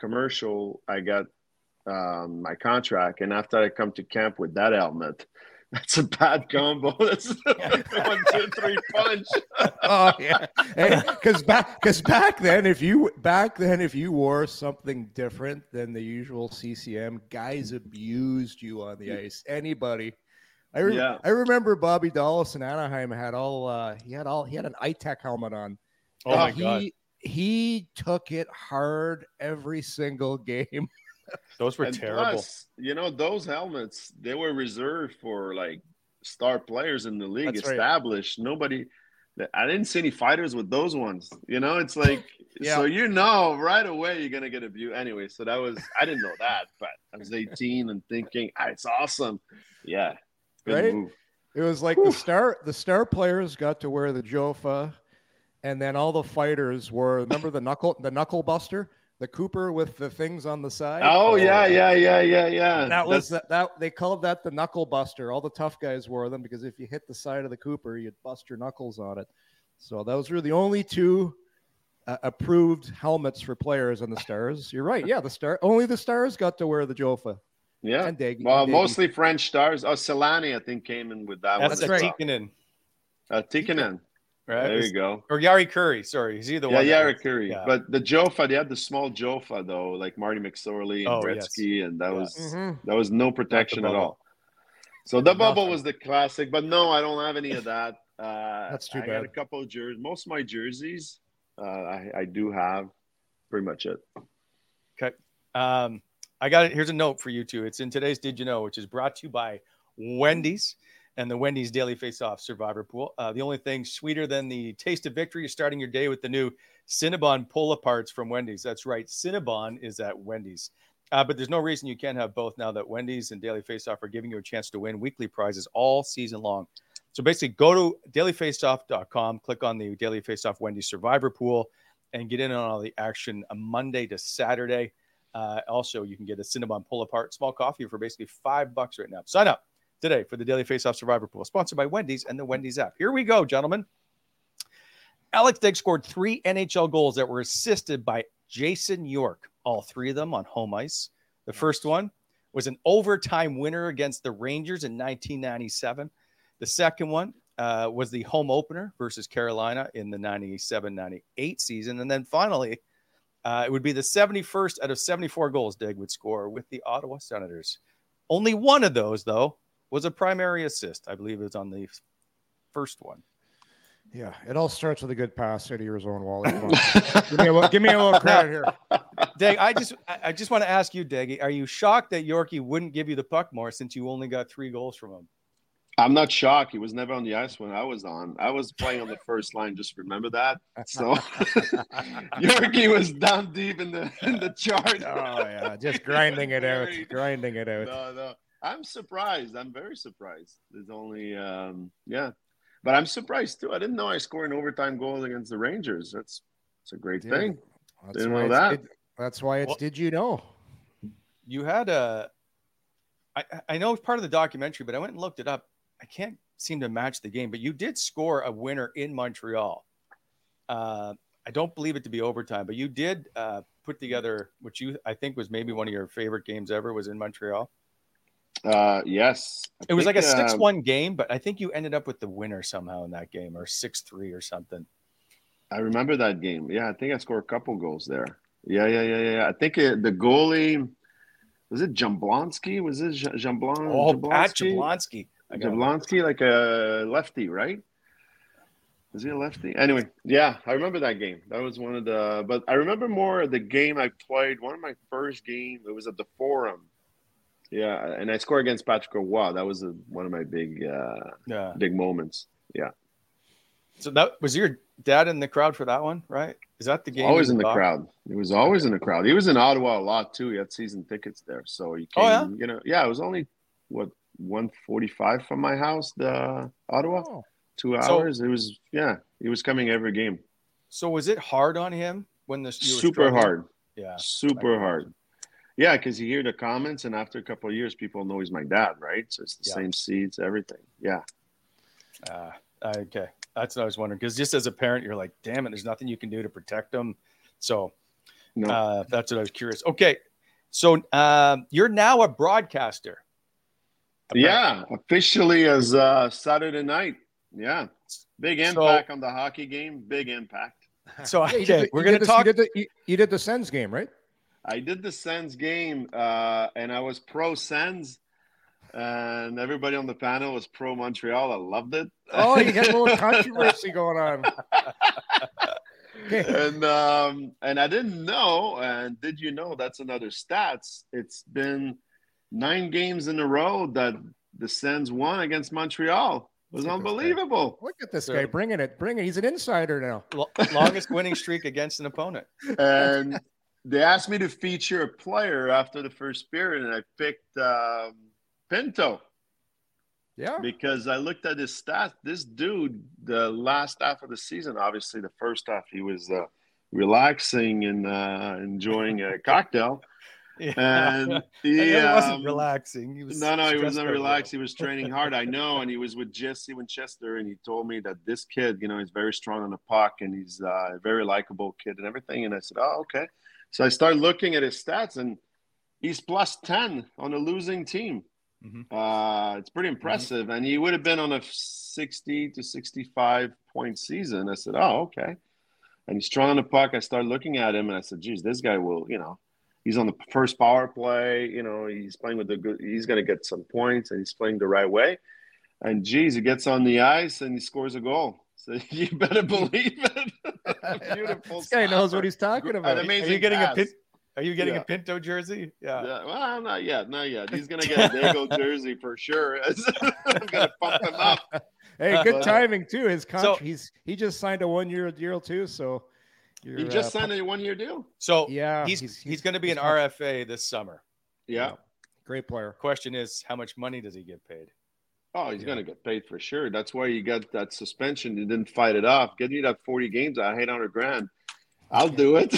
I: commercial. I got um, my contract, and after I come to camp with that helmet, That's a bad combo. That's one, two, three punch.
H: Oh yeah, because hey, back because back then, if you back then if you wore something different than the usual C C M, guys abused you on the ice. Anybody, I re- yeah. I remember Bobby Dallas in Anaheim had all uh, he had all he had an I T E C helmet on.
G: Oh my
H: he,
G: god,
H: he took it hard every single game.
G: Those were
I: and
G: terrible.
I: Plus, you know, those helmets, they were reserved for like star players in the league.
H: That's
I: established. Right. Nobody, I didn't see any fighters with those ones. You know, it's like, yeah. So you know, right away you're going to get a view. Anyway, so that was, I didn't know that, but I was eighteen and thinking, ah, it's awesome. Yeah. Good
H: right.
I: move.
H: It was like Whew. the star, the star players got to wear the Jofa, and then all the fighters were, remember the knuckle, the knuckle buster? The Cooper with the things on the side.
I: Oh, yeah, yeah, yeah, yeah, yeah.
H: That was that, that. They called that the knuckle buster. All the tough guys wore them because if you hit the side of the Cooper, you'd bust your knuckles on it. So those were the only two uh, approved helmets for players on the Stars. You're right. Yeah, the star. Only the Stars got to wear the Jofa.
I: Yeah.
H: And Daggy,
I: well,
H: and
I: mostly French Stars. Oh, Solani, I think, came in with that
G: That's
I: one.
G: That's right. Tikkanen.
I: Uh, Tikkanen.
G: Right.
I: There you go.
G: Or Yari Curry. Sorry. Is he the
I: yeah,
G: one?
I: Yeah, Yari Curry. Yeah. But the Jofa, they had the small Jofa, though, like Marty McSorley and
G: oh,
I: Gretzky,
G: yes.
I: and that
G: yeah.
I: was
H: mm-hmm.
I: that was no protection at all. So the bubble was the classic, but no, I don't have any of that. Uh,
H: That's too
I: I
H: bad.
I: got a couple of jerseys. Most of my jerseys, uh, I, I do have. Pretty much it.
G: Okay. Um, I got it. Here's a note for you two. It's in today's Did You Know, which is brought to you by Wendy's and the Wendy's Daily Face-Off Survivor Pool. Uh, the only thing sweeter than the taste of victory is starting your day with the new Cinnabon pull-aparts from Wendy's. That's right. Cinnabon is at Wendy's. Uh, but there's no reason you can't have both now that Wendy's and Daily Face-Off are giving you a chance to win weekly prizes all season long. So basically, go to daily face off dot com, click on the Daily Face-Off Wendy's Survivor Pool, and get in on all the action a Monday to Saturday. Uh, also, you can get a Cinnabon pull-apart small coffee for basically five bucks right now. Sign up today for the Daily Face-Off Survivor Pool, sponsored by Wendy's and the Wendy's app. Here we go, gentlemen. Alex Degg scored three N H L goals that were assisted by Jason York, all three of them on home ice. The first one was an overtime winner against the Rangers in nineteen ninety-seven. The second one uh, was the home opener versus Carolina in the ninety-seven ninety-eight season. And then finally, uh, it would be the seventy-first out of seventy-four goals Degg would score with the Ottawa Senators. Only one of those, though, was a primary assist. I believe it was on the first one.
H: Yeah, it all starts with a good pass out of your zone, Wally. give, me a, give me a little credit here.
G: Degg, I just I just want to ask you, Deggy, are you shocked that Yorkie wouldn't give you the puck more since you only got three goals from him?
I: I'm not shocked. He was never on the ice when I was on. I was playing on the first line. Just remember that. So Yorkie was down deep in the in the chart.
H: Oh yeah, just grinding it out, grinding it out.
I: No, no. I'm surprised. I'm very surprised. There's only um, yeah, but I'm surprised too. I didn't know I scored an overtime goal against the Rangers. That's that's a great yeah, thing. Didn't know that.
H: Did, that's why it's well, did you know?
G: You had a. I I know it's part of the documentary, but I went and looked it up. I can't seem to match the game, but you did score a winner in Montreal. Uh, I don't believe it to be overtime, but you did uh, put together what you I think was maybe one of your favorite games ever was in Montreal.
I: Uh, yes. I
G: it was
I: think,
G: like a six one
I: uh,
G: game, but I think you ended up with the winner somehow in that game, or six three or something.
I: I remember that game. Yeah, I think I scored a couple goals there. Yeah, yeah, yeah, yeah. I think it, the goalie, was it Jablonski? Was it Jablon?
G: Oh, Pat Jablonski.
I: Jablonski, like a lefty, right? Is he a lefty? Anyway, yeah, I remember that game. That was one of the – but I remember more the game I played. One of my first games, it was at the Forum. Yeah, and I scored against Patrick Roy. That was a, one of my big uh,
G: yeah.
I: big moments. Yeah.
G: So that was your dad in the crowd for that one, right? Is that the game?
I: Always in the talk? crowd. He was always in the crowd. He was in Ottawa a lot, too. He had season tickets there. So he came, oh, yeah? you know, yeah, it was only, what, one forty-five from my house, the Ottawa. Oh. Two hours. So, it was, yeah, he was coming every game.
G: So was it hard on him when this?
I: Super hard.
G: Yeah.
I: Super hard. Yeah, because you hear the comments, and after a couple of years, people know he's my dad, right? So it's the yeah. same seats, everything. Yeah.
G: Uh, okay. That's what I was wondering. Because just as a parent, you're like, damn it, there's nothing you can do to protect them. So no. uh, that's what I was curious. Okay. So uh, you're now a broadcaster.
I: Yeah, officially as uh, Saturday night. Yeah, big impact so, on the hockey game. Big impact.
G: So
H: yeah,
G: okay,
H: the,
G: we're going to talk.
H: You did, the, you, you did the Sens game, right?
I: I did the Sens game, uh, and I was pro Sens, and everybody on the panel was pro Montreal. I loved it.
H: Oh, you got a little controversy going on.
I: and um, and I didn't know. And did you know that's another stats? It's been nine games in a row that the Sens won against Montreal. It was unbelievable.
H: Look at this guy bringing it, bringing. He's an insider now.
G: Longest winning streak against an opponent.
I: And they asked me to feature a player after the first period, and I picked um, Pinto.
H: Yeah.
I: Because I looked at his stats. This dude, the last half of the season, obviously the first half, he was uh, relaxing and uh, enjoying a cocktail. Yeah. And he
G: and wasn't
I: um,
G: relaxing. He was
I: no, no, he wasn't relaxed. He was training hard. I know. And he was with Jesse Winchester, and he told me that this kid, you know, he's very strong on the puck, and he's uh, a very likable kid and everything. And I said, oh, okay. So I started looking at his stats, and he's plus ten on a losing team. Mm-hmm. Uh, it's pretty impressive. Mm-hmm. And he would have been on a sixty to sixty-five point season. I said, oh, okay. And he's strong on the puck. I started looking at him, and I said, geez, this guy will, you know, he's on the first power play. You know, he's playing with the good, he's going to get some points, and he's playing the right way. And geez, he gets on the ice and he scores a goal. So you better believe it.
H: Beautiful. This guy knows what he's talking about.
G: Are you getting pass. a pin? Are you getting yeah. a Pinto jersey?
I: Yeah. yeah. Well, not yet. Not yet. He's going to get a Dago jersey for sure. I'm going to pump him up.
H: Hey, good but, timing too. His contract. So, he's he just signed a one-year deal too. So
I: he just uh, signed a one-year deal.
G: So yeah, he's he's, he's, he's going to be an R F A this summer.
I: Yeah.
H: yeah. Great player.
G: Question is, how much money does he get paid?
I: Oh, he's yeah. going to get paid for sure. That's why you got that suspension. You didn't fight it off. Get you that forty games at eight hundred grand. I'll do it.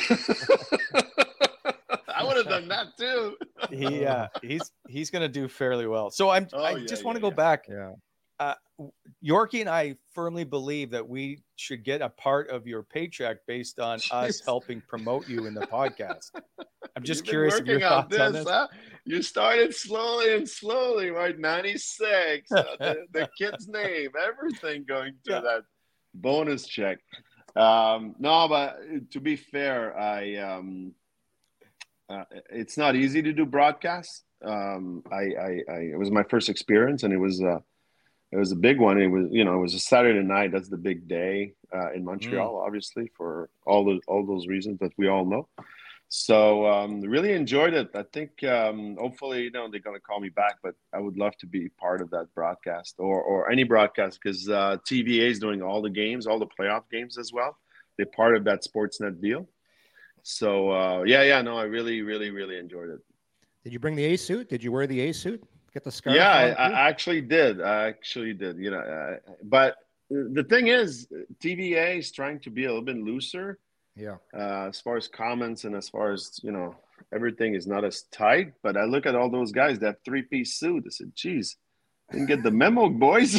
I: I would have done that too.
G: he uh, he's he's going to do fairly well. So I'm oh, I yeah, just want to yeah, go yeah. back.
H: Yeah.
G: Uh, Yorkie and I firmly believe that we should get a part of your paycheck based on Jeez. us helping promote you in the podcast. I'm just
I: You've
G: curious of your thoughts
I: on this,
G: on this.
I: Huh? You started slowly and slowly, right? ninety-six, uh, the, the kid's name, everything going to yeah. that bonus check. Um, no, but to be fair, I um, uh, it's not easy to do broadcasts. Um, I, I, I, it was my first experience, and it was uh, it was a big one. It was, you know, it was a Saturday night. That's the big day uh, in Montreal, mm. obviously, for all the all those reasons that we all know. So um, really enjoyed it. I think um, hopefully, you know, they're going to call me back, but I would love to be part of that broadcast or or any broadcast because uh, T V A is doing all the games, all the playoff games as well. They're part of that Sportsnet deal. So uh, yeah, yeah, no, I really, really, really enjoyed it.
H: Did you bring the A suit? Did you wear the A suit? Get the scarf?
I: Yeah, I, I actually did. I actually did. You know, uh, but the thing is, T V A is trying to be a little bit looser.
H: Yeah.
I: Uh, as far as comments and as far as, you know, everything is not as tight. But I look at all those guys that three-piece suit. I said, geez, didn't get the memo, boys.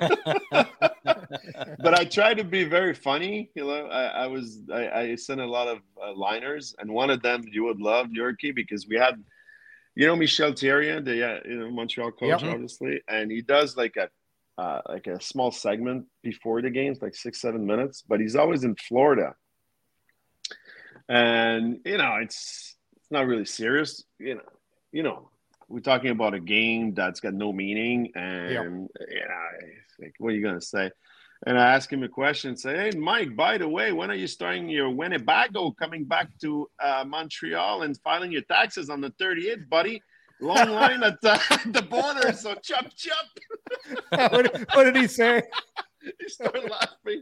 I: But I try to be very funny. You know, I, I was I, I sent a lot of uh, liners, and one of them you would love, Yorkie, because we had, you know, Michel Thierry, the uh, you know Montreal coach, yep. obviously, and he does like a uh, like a small segment before the games, like six seven minutes, but he's always in Florida. And, you know, it's it's not really serious. You know, you know, we're talking about a game that's got no meaning. And, yep. you know, like, what are you going to say? And I ask him a question, say, hey, Mike, by the way, when are you starting your Winnebago coming back to uh, Montreal and filing your taxes on the thirty-eight, buddy? Long line at the, the border, so chop, chop.
H: what, what did he say?
I: He started laughing.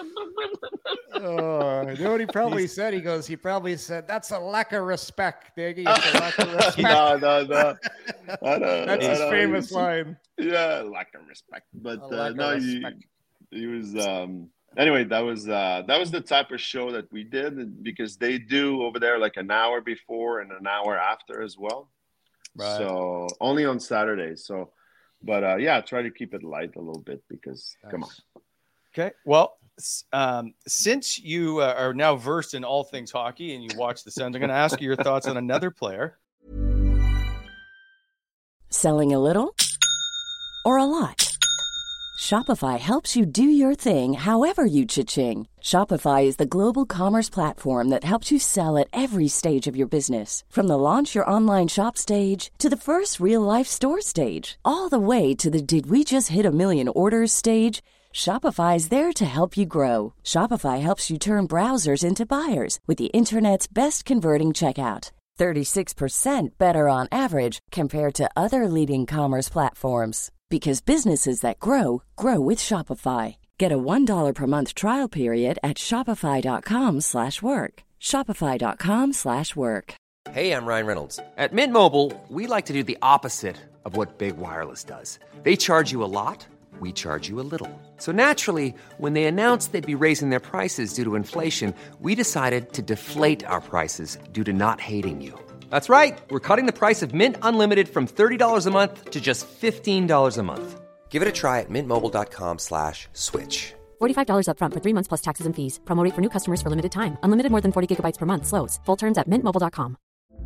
H: Oh, you know what he probably He's, said? He goes, he probably said, that's a lack of respect, Diggy. It's a lack of respect.
I: no, no, no. I know,
H: that's
I: I
H: his
I: know.
H: famous line.
I: Yeah, lack of respect. But uh, no, respect. He, he was, um, anyway, that was, uh, that was the type of show that we did because they do over there like an hour before and an hour after as well. Right. So only on Saturdays. So, But, uh, yeah, try to keep it light a little bit because, nice. Come on.
G: Okay. Well, um, since you uh, are now versed in all things hockey and you watch the Sens, I'm going to ask you your thoughts on another player.
J: Selling a little or a lot? Shopify helps you do your thing however you cha-ching. Shopify is the global commerce platform that helps you sell at every stage of your business. From the launch your online shop stage to the first real-life store stage, all the way to the did we just hit a million orders stage. Shopify is there to help you grow. Shopify helps you turn browsers into buyers with the internet's best converting checkout. thirty-six percent better on average compared to other leading commerce platforms. Because businesses that grow, grow with Shopify. Get a one dollar per month trial period at shopify.com slash work. Shopify.com slash work.
C: Hey, I'm Ryan Reynolds. At Mint Mobile, we like to do the opposite of what Big Wireless does. They charge you a lot, we charge you a little. So naturally, when they announced they'd be raising their prices due to inflation, we decided to deflate our prices due to not hating you. That's right. We're cutting the price of Mint Unlimited from thirty dollars a month to just fifteen dollars a month. Give it a try at mintmobile.com slash switch.
E: forty-five dollars up front for three months plus taxes and fees. Promo rate for new customers for limited time. Unlimited more than forty gigabytes per month slows. Full terms at mint mobile dot com.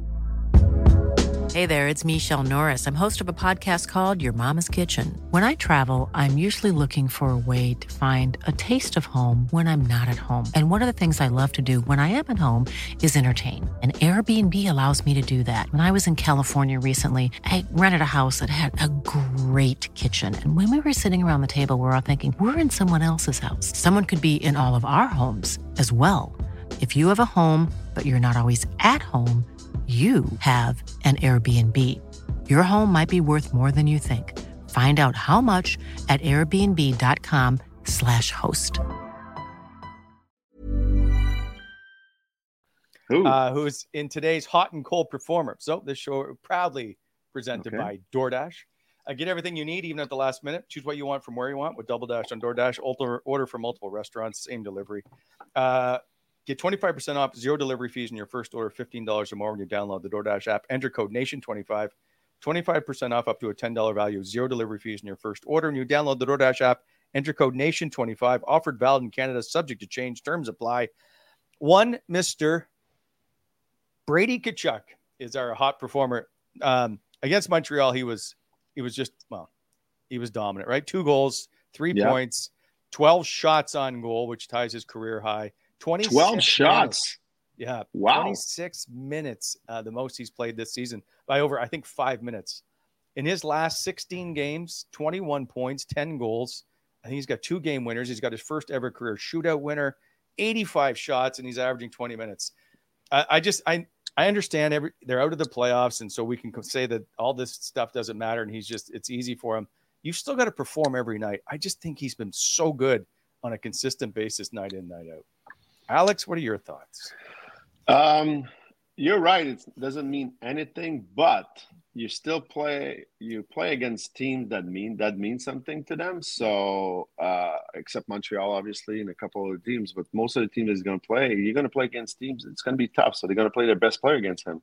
K: Hey there, it's Michelle Norris. I'm host of a podcast called Your Mama's Kitchen. When I travel, I'm usually looking for a way to find a taste of home when I'm not at home. And one of the things I love to do when I am at home is entertain. And Airbnb allows me to do that. When I was in California recently, I rented a house that had a great kitchen. And when we were sitting around the table, we were all thinking, we're in someone else's house. Someone could be in all of our homes as well. If you have a home, but you're not always at home, you have an Airbnb. Your home might be worth more than you think. Find out how much at airbnb.com slash host.
G: Who? Uh, who's in today's Hot and Cold Performer. So this show proudly presented okay. by DoorDash. Uh, get everything you need, even at the last minute. Choose what you want from where you want with Double Dash on DoorDash. Order, order from multiple restaurants, same delivery. Uh, Get twenty-five percent off, zero delivery fees in your first order, fifteen dollars or more when you download the DoorDash app. Enter code nation twenty-five, twenty-five percent off up to a ten dollars value, zero delivery fees in your first order. When you download the DoorDash app, enter code nation twenty-five, offered valid in Canada, subject to change, terms apply. One Mister Brady Tkachuk is our hot performer. Um, against Montreal, he was he was just, well, he was dominant, right? Two goals, three yeah. points, twelve shots on goal, which ties his career high.
I: twelve shots.
G: Minutes. Yeah.
I: Wow.
G: twenty-six minutes, uh, the most he's played this season by over, I think, five minutes. In his last sixteen games, twenty-one points, ten goals. I think he's got two game winners. He's got his first ever career shootout winner, eighty-five shots, and he's averaging twenty minutes. I, I just, I, I understand every, they're out of the playoffs. And so we can say that all this stuff doesn't matter. And he's just, it's easy for him. You still got to perform every night. I just think he's been so good on a consistent basis, night in, night out. Alex, what are your thoughts?
I: Um, you're right. It doesn't mean anything, but you still play. You play against teams that mean that mean something to them. So, uh, except Montreal, obviously, and a couple of teams, but most of the teams is going to play. You're going to play against teams. It's going to be tough. So they're going to play their best player against him.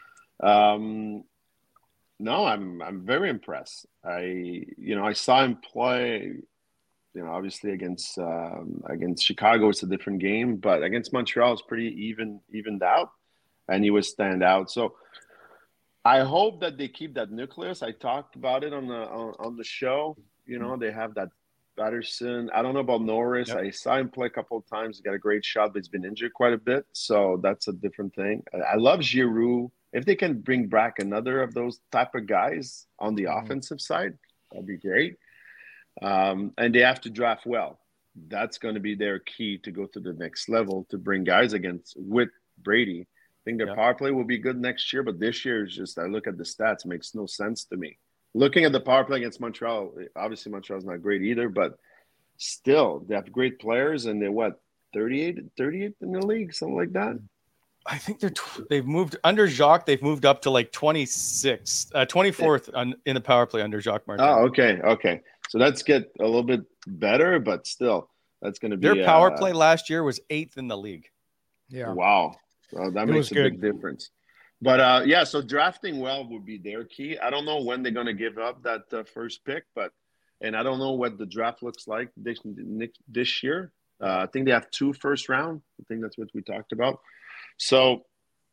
I: Um, no, I'm I'm very impressed. I you know I saw him play. You know, obviously against um, against Chicago, it's a different game, but against Montreal, it's pretty even evened out, and he was stand out. So I hope that they keep that nucleus. I talked about it on the on, on the show. You know, they have that Patterson. I don't know about Norris. Yep. I saw him play a couple of times. He got a great shot, but he's been injured quite a bit, so that's a different thing. I love Giroux. If they can bring back another of those type of guys on the mm-hmm. offensive side, that'd be great. Um, and they have to draft well. That's going to be their key to go to the next level, to bring guys against with Brady. I think their yeah. power play will be good next year, but this year is just, I look at the stats, it makes no sense to me. Looking at the power play against Montreal, obviously Montreal's not great either, but still, they have great players, and they're what, thirty-eight, thirty-eight in the league, something like that?
G: I think they're tw- they've moved under Jacques. They've moved up to like twenty-sixth, uh, twenty-fourth on, in the power play under Jacques Martin.
I: Oh, okay, okay. So that's get a little bit better, but still, that's going to be
G: their power
I: uh,
G: play last year was eighth in the league.
H: Yeah.
I: Wow. Well, that
H: it
I: makes a
H: good.
I: big difference. But uh, yeah, so drafting well would be their key. I don't know when they're going to give up that uh, first pick, but and I don't know what the draft looks like this this year. Uh, I think they have two first round. I think that's what we talked about. So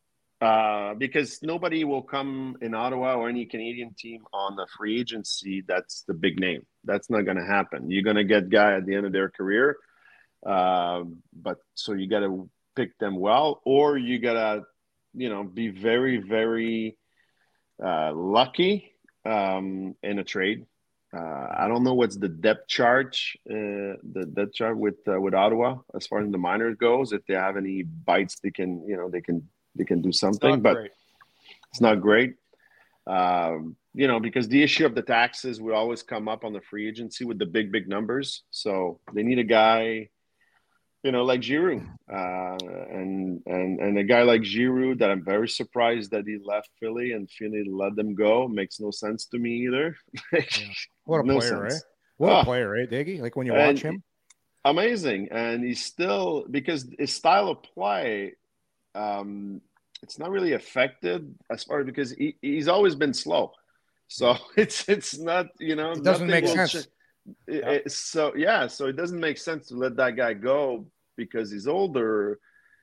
I: Uh, because nobody will come in Ottawa or any Canadian team on the free agency that's the big name. That's not going to happen. You're going to get guy at the end of their career, uh, but so you got to pick them well, or you got to, you know, be very, very uh, lucky um, in a trade. Uh, I don't know what's the depth chart, uh, the depth chart with uh, with Ottawa as far as the minors goes. If they have any bites, they can, you know, they can. They can do something, but great. It's not great. Um, you know, because the issue of the taxes would always come up on the free agency with the big, big numbers. So they need a guy, you know, like Giroux, uh, and and and a guy like Giroux that I'm very surprised that he left Philly and Philly let them go. Makes no sense to me either.
H: Yeah. What a
I: no
H: player,
I: sense.
H: right? What
I: oh.
H: a player, right, Diggy? Like when you watch
I: and
H: him,
I: amazing, and he's still because his style of play. Um, it's not really affected as far because he, he's always been slow, so it's it's not you know
H: it doesn't make sense.
I: Ch- it, it, so yeah, so it doesn't make sense to let that guy go because he's older,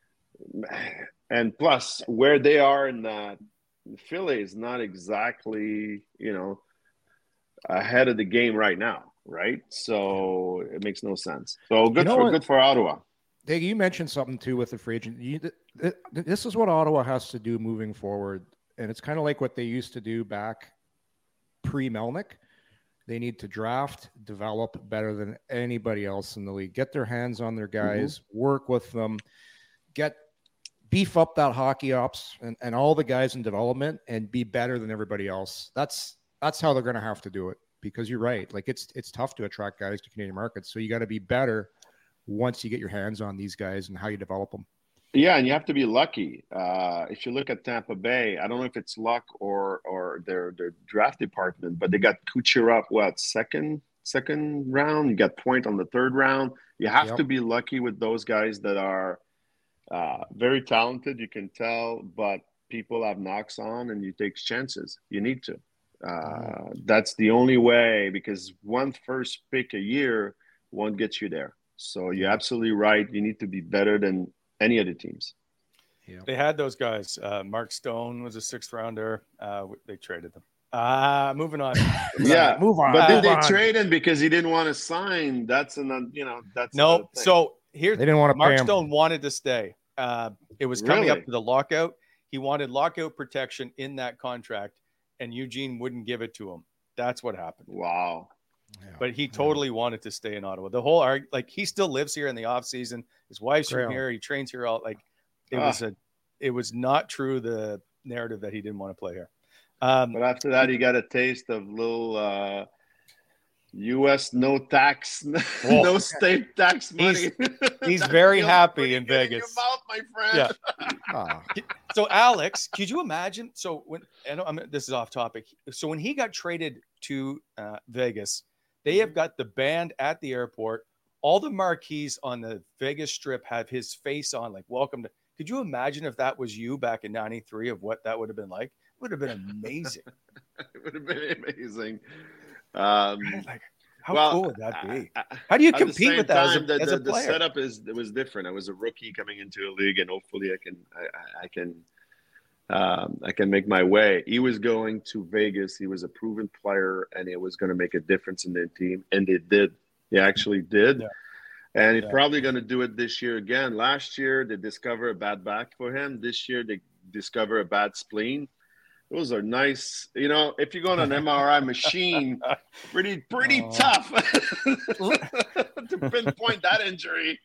I: and plus where they are in that Philly is not exactly you know ahead of the game right now, right? So it makes no sense. So good
H: you know
I: for
H: what?
I: good for Ottawa.
H: Dig, you mentioned something too with the free agent. You, th- th- this is what Ottawa has to do moving forward, and it's kind of like what they used to do back pre-Melnick. They need to draft, develop better than anybody else in the league. Get their hands on their guys, mm-hmm. work with them, get beef up that hockey ops and, and all the guys in development, and be better than everybody else. That's that's how they're going to have to do it. Because you're right, like it's it's tough to attract guys to Canadian markets, so you got to be better once you get your hands on these guys and how you develop them.
I: Yeah, and you have to be lucky. Uh, if you look at Tampa Bay, I don't know if it's luck or or their their draft department, but they got Kucherov, what, second second round? You got Point on the third round. You have yep. to be lucky with those guys that are uh, very talented, you can tell, but people have knocks on and you take chances. You need to. Uh, mm-hmm. That's the only way, because one first pick a year won't get you there. So you're absolutely right. You need to be better than any other teams.
G: Yeah. They had those guys. Uh, Mark Stone was a sixth rounder. Uh, they traded them. Uh, moving on.
I: yeah,
H: move on.
I: But
H: move
I: did they
H: on.
I: trade him because he didn't want to sign? That's an, you know, that's
G: no. So here,
H: they didn't want to.
G: Mark
H: pay him.
G: Stone wanted to stay. Uh, it was coming
I: Really?
G: up to the lockout. He wanted lockout protection in that contract, and Eugene wouldn't give it to him. That's what happened.
I: Wow.
G: Yeah. But he totally yeah. wanted to stay in Ottawa. The whole arg- like he still lives here in the off season. His wife's
H: Grail.
G: from here. He trains here. All like it
I: Ah.
G: was a, it was not true. The narrative that he didn't want to play here. Um,
I: But after that, he got a taste of little uh, U S no tax,
G: Oh.
I: no state tax money.
G: He's, he's very
I: Feels
G: happy
I: pretty
G: in
I: good
G: Vegas.
I: your mouth, my friend.
G: Yeah.
H: Ah.
G: So Alex, could you imagine? So when I know I'm, this is off topic. So when he got traded to uh, Vegas, they have got the band at the airport. All the marquees on the Vegas Strip have his face on, like "Welcome to." Could you imagine if that was you back in ninety-three? Of what that would have been like? It would have been amazing.
I: It would have been amazing. Um,
G: like, how
I: well,
G: cool would that be?
I: I-
G: How do you
I: At the
G: compete
I: same
G: with that as a,
I: time, the,
G: as
I: the,
G: a
I: the
G: player?
I: setup is it was different. I was a rookie coming into a league, and hopefully, I can I, I, I can um, I can make my way. He was going to Vegas. He was a proven player, and it was going to make a difference in their team, and it did. He actually did.
G: Yeah.
I: And he's
G: Yeah.
I: probably going to do it this year again. Last year, they discover a bad back for him. This year, they discover a bad spleen. Those are nice. You know, if you go on an M R I machine, pretty pretty
G: Oh.
I: tough to pinpoint that injury.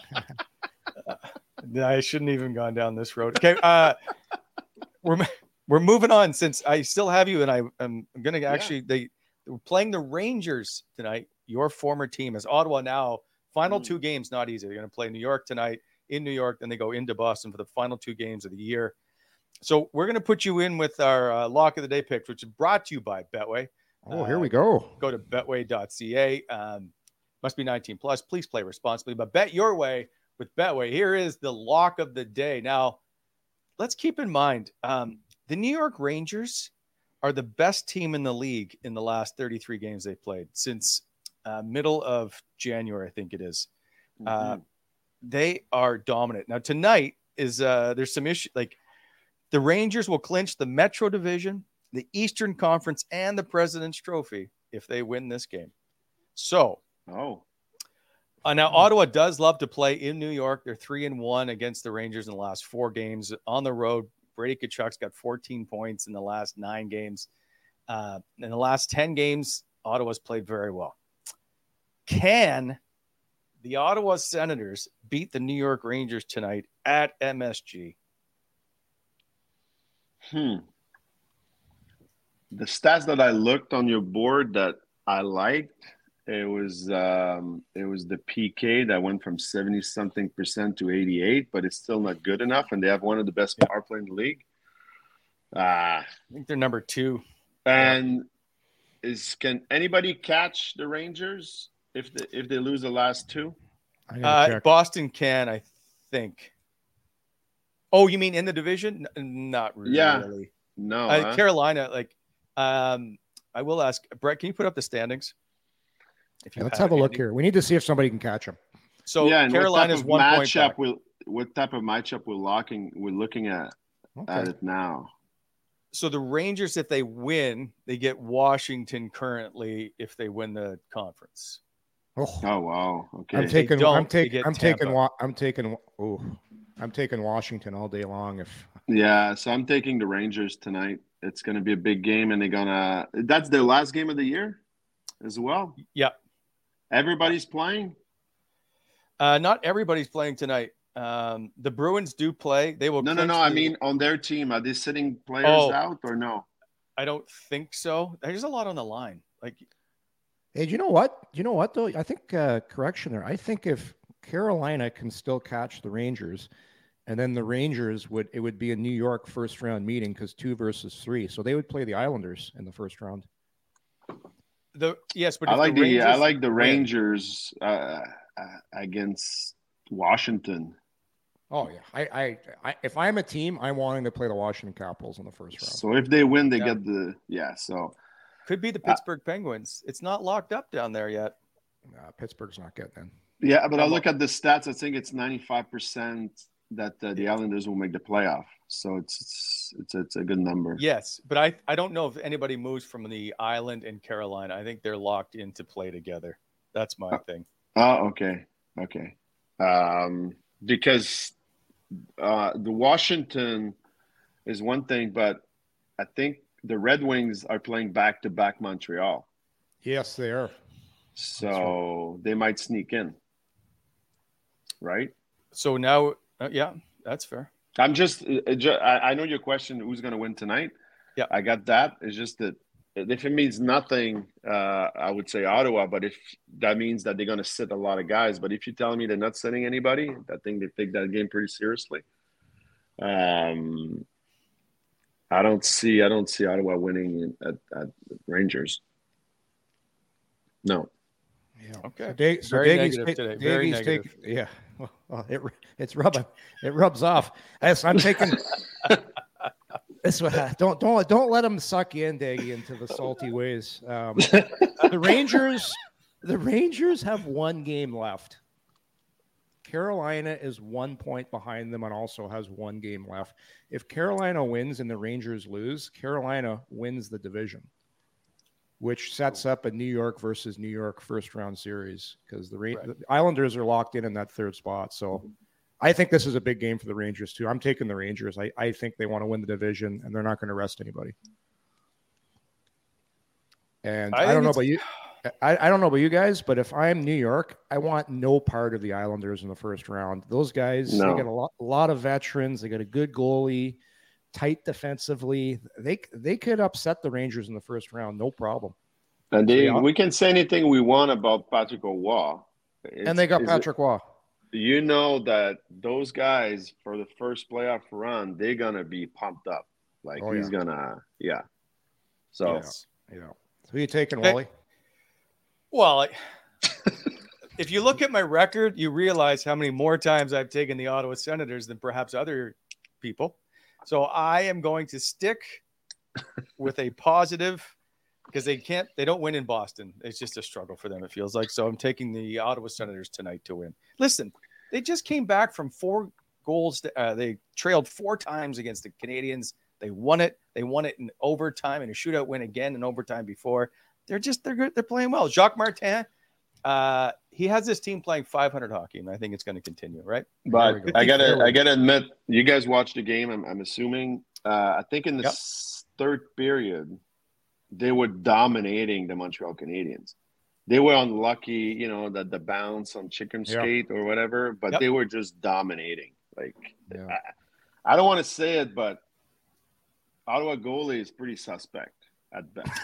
G: I shouldn't even gone down this road. Okay, uh, we're we're moving on since I still have you, and I am going to actually they we're playing the Rangers tonight. Your former team is Ottawa now. Final
I: Mm.
G: two games not easy. They're going to play New York tonight in New York, then they go into Boston for the final two games of the year. So we're going to put you in with our uh, lock of the day picks, which is brought to you by Betway.
H: Oh, here
G: Uh,
H: we go.
G: Go to betway dot c a. Um, must be nineteen plus. Please play responsibly, but bet your way with Betway. Here is the lock of the day. Now, let's keep in mind um, the New York Rangers are the best team in the league in the last thirty-three games they've played since uh, middle of January, I think it is. Uh, they are dominant. Now, tonight is uh, there's some issue like The Rangers will clinch the Metro Division, the Eastern Conference, and the President's Trophy if they win this game. So,
I: oh,
G: uh, now Ottawa does love to play in New York. They're three and one against the Rangers in the last four games on the road. Brady Tkachuk's got fourteen points in the last nine games. Uh, in the last ten games, Ottawa's played very well. Can the Ottawa Senators beat the New York Rangers tonight at M S G?
I: Hmm. The stats that I looked on your board that I liked, it was um, it was the P K that went from seventy something percent to eighty-eight, but it's still not good enough. And they have one of the best power play in the league. Uh,
G: I think they're number two.
I: And yeah. is can anybody catch the Rangers if they, if they lose the last two?
G: Uh, Boston can, I think. Oh, you mean in the division? N- not really.
I: Yeah. No.
G: Uh,
I: huh?
G: Carolina, like, um, I will ask Brett. Can you put up the standings?
H: If you yeah, let's have, have a look here. We need to see if somebody can catch them.
G: So
I: yeah,
G: Carolina's one point back.
I: We'll, what type of matchup we're locking? We're looking at okay. at it now.
G: So the Rangers, if they win, they get Washington currently if they win the conference.
H: Oh,
I: oh wow. Okay.
H: I'm taking I'm taking I'm taking I'm taking oh, I'm taking Washington all day long if
I: Yeah, so I'm taking the Rangers tonight. It's going to be a big game and they're going to That's their last game of the year as well.
G: Yeah.
I: Everybody's playing?
G: Uh not everybody's playing tonight. Um, the Bruins do play. They will.
I: No, no, no.
G: The...
I: I mean, on their team, are they sitting players
G: oh,
I: out or no?
G: I don't think so. There's a lot on the line. Like,
H: hey, do you know what? You know what though? I think uh, correction there. I think if Carolina can still catch the Rangers, and then the Rangers would it would be a New York first round meeting because two versus three, so they would play the Islanders in the first round.
G: The yes, but
I: I
G: if
I: like
G: the,
I: the
G: Rangers
I: I like the Rangers uh, uh, against Washington.
H: Oh yeah, I, I, I, if I'm a team, I'm wanting to play the Washington Capitals in the first round.
I: So if they win, they
G: yeah.
I: get the yeah. So
G: could be the Pittsburgh uh, Penguins. It's not locked up down there yet.
H: Nah, Pittsburgh's not getting in.
I: Yeah, but I look at the stats. I think it's ninety-five percent that uh, the Islanders will make the playoff. So it's it's it's it's a good number.
G: Yes, but I I don't know if anybody moves from the island and Carolina. I think they're locked in to play together. That's my
I: uh,
G: thing.
I: Oh, okay, okay. Um, because. Uh, the Washington is one thing, but I think the Red Wings are playing back-to-back Montreal.
H: Yes, they are.
I: So right. They might sneak in, right?
G: So now, uh, yeah, that's fair.
I: I'm just, I know your question, who's going to win tonight?
G: Yeah.
I: I got that. It's just that if it means nothing, uh, I would say Ottawa, but if that means that they're going to sit a lot of guys, but if you're telling me they're not sitting anybody, I think they take that game pretty seriously. Um, I don't see, I don't see Ottawa winning at, at Rangers. No.
H: Yeah.
G: Okay.
H: So, Dag- so
G: Very
H: Daggie's
G: negative
H: ta-
G: today. Very
H: Daggie's
G: negative.
H: Take, yeah. Well, well, it it's rubbing. It rubs off. Yes, I'm taking. This don't don't don't let them suck you in, Daggy, into the salty ways. Um, the Rangers, the Rangers have one game left. Carolina is one point behind them and also has one game left. If Carolina wins and the Rangers lose, Carolina wins the division, which sets up a New York versus New York first round series because the, Ra- right. the Islanders are locked in in that third spot. So. I think this is a big game for the Rangers, too. I'm taking the Rangers. I, I think they want to win the division, and they're not going to rest anybody. And I, I don't know about you. I, I don't know about you guys, but if I'm New York, I want no part of the Islanders in the first round. Those guys, no. they got a lot, a lot of veterans. They got a good goalie, tight defensively. They they could upset the Rangers in the first round, no problem.
I: And they, so, yeah. we can say anything we want about Patrick Roy.
H: And they got Patrick Roy.
I: You know that those guys for the first playoff run, they're gonna be pumped up. Like oh, he's yeah. gonna, yeah. So,
H: yes. yeah. So who are you taking, hey, Wally?
G: Well, I, if you look at my record, you realize how many more times I've taken the Ottawa Senators than perhaps other people. So I am going to stick with a positive because they can't, they don't win in Boston. It's just a struggle for them, it feels like. So I'm taking the Ottawa Senators tonight to win. Listen, they just came back from four goals. Uh, they trailed four times against the Canadiens. They won it. They won it in overtime and a shootout win again in overtime before. They're just they're good. They're playing well. Jacques Martin, uh, he has this team playing five hundred hockey, and I think it's going to continue. Right?
I: But go. I gotta I gotta admit, you guys watched the game. I'm, I'm assuming. Uh, I think in the yep. third period, they were dominating the Montreal Canadiens. They were unlucky, you know, that the bounce on chicken skate yep. or whatever, but yep. they were just dominating. Like, yeah. I, I don't want to say it, but Ottawa goalie is pretty suspect at best.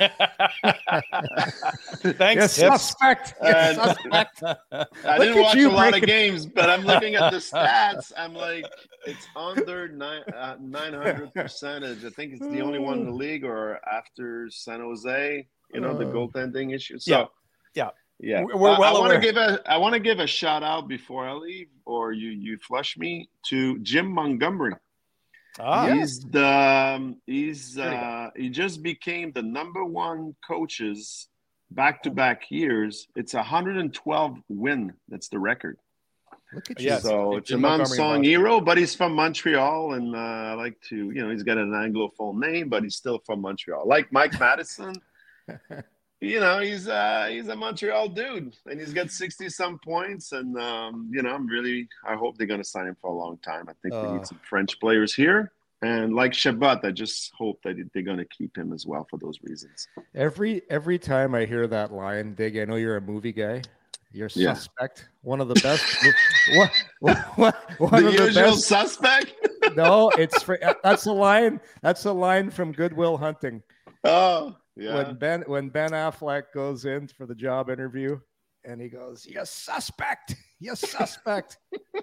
G: Thanks,
H: suspect.
I: And
H: suspect.
I: I Look didn't watch a lot of games, but I'm looking at the stats. I'm like, it's under nine uh, nine hundred percentage. I think it's the only one in the league, or after San Jose. You know, uh, the goaltending issue. So.
G: Yeah. Yeah,
I: yeah.
G: We're well
I: I, I want
G: aware.
I: to give a I want to give a shout out before I leave, or you you flush me, to Jim Montgomery.
G: Ah,
I: he's the um, he's uh, he just became the number one coaches back to back years. It's a one hundred twelve win. That's the record.
H: Look at you.
I: Yes, so it's Jim a non-song hero, but he's from Montreal, and uh, I like to you know he's got an Anglophone name, but he's still from Montreal. Like Mike Madison. You know, he's uh, he's a Montreal dude, and he's got sixty some points. And um, you know, I'm really I hope they're going to sign him for a long time. I think uh, we need some French players here, and like Chabot, I just hope that they're going to keep him as well for those reasons.
H: Every every time I hear that line, Dig, I know you're a movie guy. You're
I: yeah.
H: Suspect, one of the best. one, one, one
I: the
H: of the
I: usual
H: best.
I: Suspect.
H: No, it's for, that's a line. That's a line from Good Will Hunting.
I: Oh. Yeah.
H: When Ben when Ben Affleck goes in for the job interview, and he goes, "You suspect, you suspect."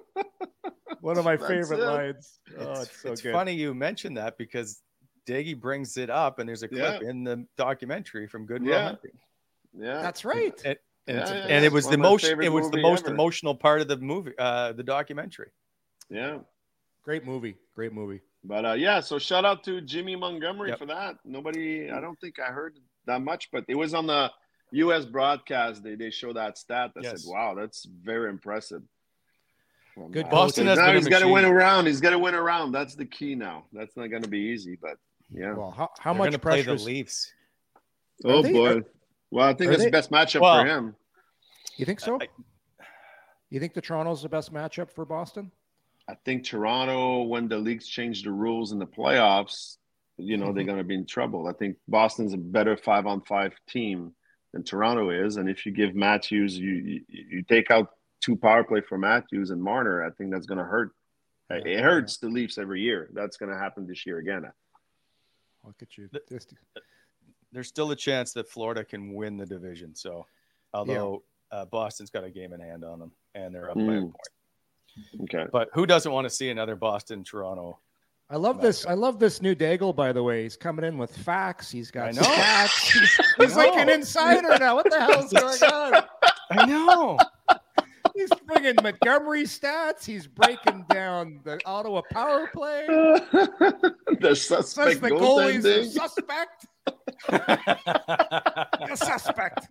H: One of my That's favorite it. lines. Oh, it's so
G: it's
H: good.
G: funny you mentioned that because Diggy brings it up, and there's a clip
I: yeah.
G: in the documentary from Good Will
I: yeah.
G: Hunting.
I: Yeah,
H: that's right.
G: And, and,
I: yeah, yeah,
G: and it was the most it was the most
I: ever.
G: emotional part of the movie, uh, the documentary.
I: Yeah,
H: great movie, great movie.
I: But uh, yeah, so shout out to Jimmy Montgomery
G: yep.
I: for that. Nobody, I don't think I heard that much, but it was on the U S broadcast. They they show that stat. I
G: yes.
I: said, "Wow, that's very impressive."
G: From, Good.
I: Uh,
G: Boston
I: so
G: has
I: now
G: been
I: he's got to win around. He's got to win around. That's the key now. That's not going to be easy, but yeah.
H: Well, how, how
G: They're
H: much
G: play
H: pressure?
G: The Leafs.
I: Oh
H: they,
I: boy.
H: are,
I: well, I think that's
H: they,
I: the best matchup
G: well,
I: for him.
H: You think so?
G: I,
H: you think the Toronto's the best matchup for Boston?
I: I think Toronto, when the leagues change the rules in the playoffs, you know, mm-hmm. they're going to be in trouble. I think Boston's a better five-on-five team than Toronto is. And if you give Matthews, you you, you take out two power play for Matthews and Marner, I think that's going to hurt. Yeah. It hurts the Leafs every year. That's going to happen this year again.
H: Look at you.
G: There's still a chance that Florida can win the division. So, although yeah. uh, Boston's got a game in hand on them, and they're up mm. by a point.
I: Okay.
G: But who doesn't want to see another Boston Toronto?
H: I love matchup? this. I love this new Daigle, by the way. He's coming in with facts. He's got
G: I know.
H: stats. He's, he's like an insider now. What the hell is going on?
G: I know.
H: He's bringing Montgomery stats. He's breaking down the Ottawa power play.
I: The suspect
H: the goalie's a suspect. A suspect.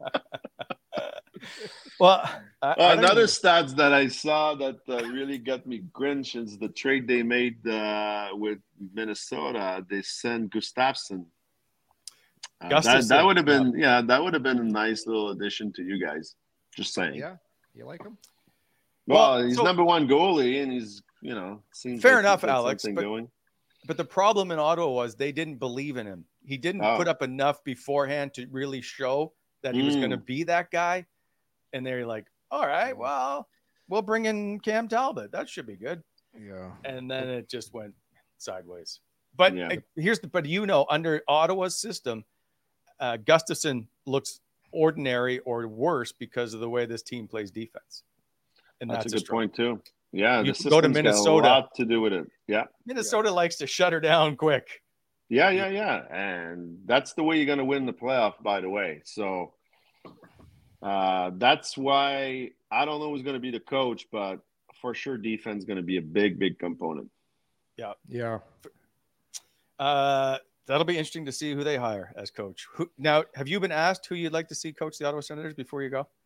G: Well, I,
I: uh,
G: I
I: another even... stats that I saw that uh, really got me grinch is the trade they made uh, with Minnesota. They sent Gustafsson. Uh, that that would have been yeah. yeah, that would have been a nice little addition to you guys. Just saying.
H: Yeah, you like him?
I: Well, well he's so, number one goalie, and he's you know seems
G: fair
I: like
G: enough, Alex. But,
I: going.
G: but the problem in Ottawa was they didn't believe in him. He didn't oh. put up enough beforehand to really show that he mm. was going to be that guy. And they're like, all right, well, we'll bring in Cam Talbot. That should be good.
H: Yeah.
G: And then it just went sideways. But
I: yeah.
G: uh, here's the, but you know, under Ottawa's system, uh, Gustafsson looks ordinary or worse because of the way this team plays defense. And
I: that's,
G: that's
I: a good a point too. Yeah.
G: You
I: the
G: go to Minnesota.
I: Got a lot to do with it. Yeah.
G: Minnesota
I: yeah.
G: likes to shut her down quick.
I: Yeah. Yeah. Yeah. And that's the way you're going to win the playoff, by the way. So, Uh, that's why I don't know who's going to be the coach, but for sure defense is going to be a big, big component.
G: Yeah.
H: Yeah.
G: Uh, that'll be interesting to see who they hire as coach. Who, now, have you been asked who you'd like to see coach the Ottawa Senators before you go?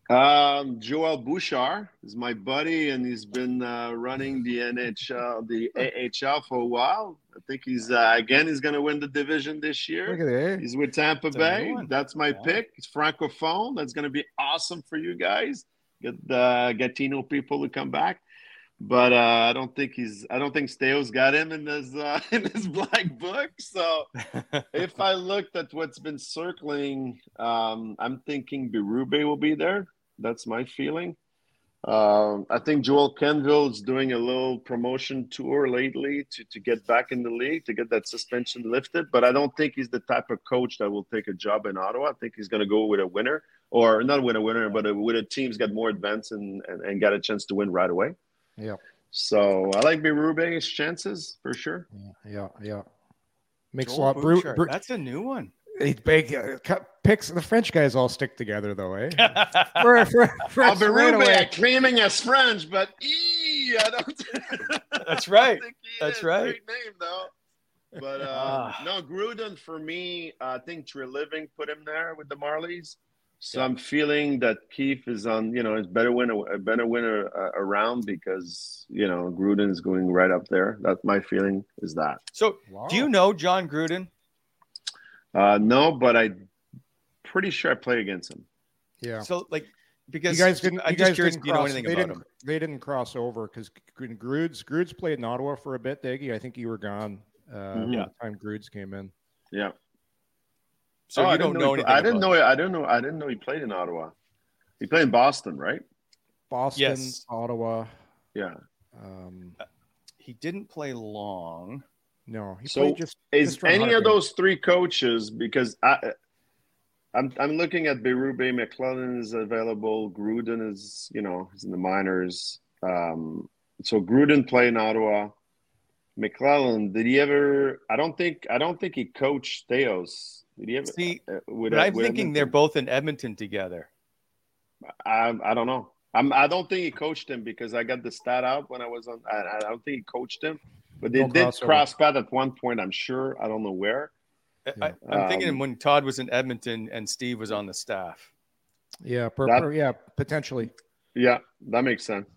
I: Um, Joel Bouchard is my buddy, and he's been uh, running the N H L, the A H L for a while. I think he's uh, again he's going to win the division this year.
H: Look at that.
I: He's with Tampa
G: That's a
I: Bay.
G: new one.
I: That's my
G: Yeah.
I: pick. It's francophone. That's going to be awesome for you guys. Get the Gatineau people to come back. But uh, I don't think he's. I don't think Steo's got him in his uh, in his black book. So if I looked at what's been circling, um, I'm thinking Berube will be there. That's my feeling. Um, I think Joel Kenville is doing a little promotion tour lately to to get back in the league, to get that suspension lifted. But I don't think he's the type of coach that will take a job in Ottawa. I think he's going to go with a winner, or not with a winner, but a, with a team's got more advance and, and and got a chance to win right away.
H: Yeah.
I: So I like Berube's chances for sure.
H: Yeah. Yeah. yeah. Makes
G: Joel
H: a lot. Bru-
G: Bouchard.
H: Bru-
G: That's a new one.
H: He's big uh, cu- picks. The French guys all stick together, though, eh? for, for, for,
I: Oh, Berube,
H: right
I: I'm claiming as French, but ee, I don't.
G: That's right.
I: I think he
G: That's
I: is.
G: right.
I: Great name though. But um,
G: Ah.
I: no, Gruden for me. I think Treliving put him there with the Marlies. So
G: Yeah.
I: I'm feeling that Keefe is on. You know, is better winner, a better winner uh, around because you know Gruden is going right up there. That's my feeling. Is that.
G: So, do you know John Gruden?
I: Uh, no, but I'm pretty sure I play against him.
H: Yeah.
G: So, like, because
H: you guys didn't.
G: I'm
H: you
G: just
H: guys
G: curious
H: didn't
G: if you know
H: cross,
G: anything
H: they
G: about
H: didn't,
G: him.
H: They didn't cross over because Grudes Grudes played in Ottawa for a bit. Diggy, I think you were gone. Uh,
I: Mhm.
H: by the time Grudes came in.
I: Yeah.
G: So
I: Oh, I
G: you
I: didn't
G: don't know
I: he-
G: anything.
I: I didn't
G: about
I: know. I didn't know. I didn't know he played in Ottawa. He played in Boston, right?
H: Boston,
G: Yes.
H: Ottawa.
I: Yeah.
H: Um,
G: He didn't play long.
H: no, he
I: So
H: played just.
I: is
H: just from
I: any of
H: Hartman.
I: those three coaches? Because I, I'm I'm looking at Berube. McClellan is available. Gruden is you know he's in the minors. Um, so Gruden played in Ottawa. McClellan, did he ever? I don't think. I don't think he coached Theos. Did he ever?
G: See,
I: uh, with,
G: but I'm
I: with
G: thinking they're
I: Edmonton?
G: both in Edmonton together.
I: I I don't know. I'm I don't think he coached him because I got the stat out when I was on. I, I don't think he coached him, but they
H: No
I: did
H: crossover.
I: cross path at one point. I'm sure. I don't know where.
G: I, I'm thinking
I: Um,
G: when Todd was in Edmonton and Steve was on the staff.
H: Yeah, per,
I: That-
H: per- yeah, potentially.
I: Yeah, that makes sense.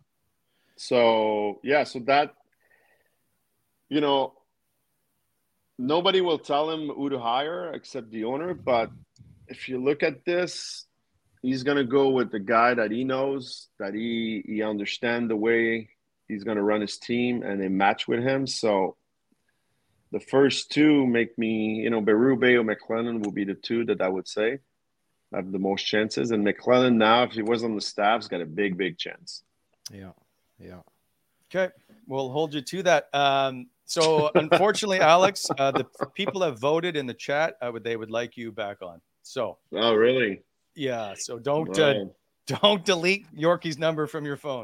I: So yeah, so that you know, nobody will tell him who to hire except the owner. But if you look at this, he's gonna go with the guy that he knows, that he he understands the way he's gonna run his team, and they match with him. So the first two make me, you know, Berube or McClellan will be the two that I would say have the most chances. And McClellan now, if he was on the staff, has got a big, big chance.
H: Yeah, yeah.
G: Okay, we'll hold you to that. Um, so unfortunately, Alex, uh, the people have voted in the chat. Uh, would they would like you back on. So
I: Oh, really?
G: yeah. So don't uh,
I: Wow.
G: don't delete Yorkie's number from your phone.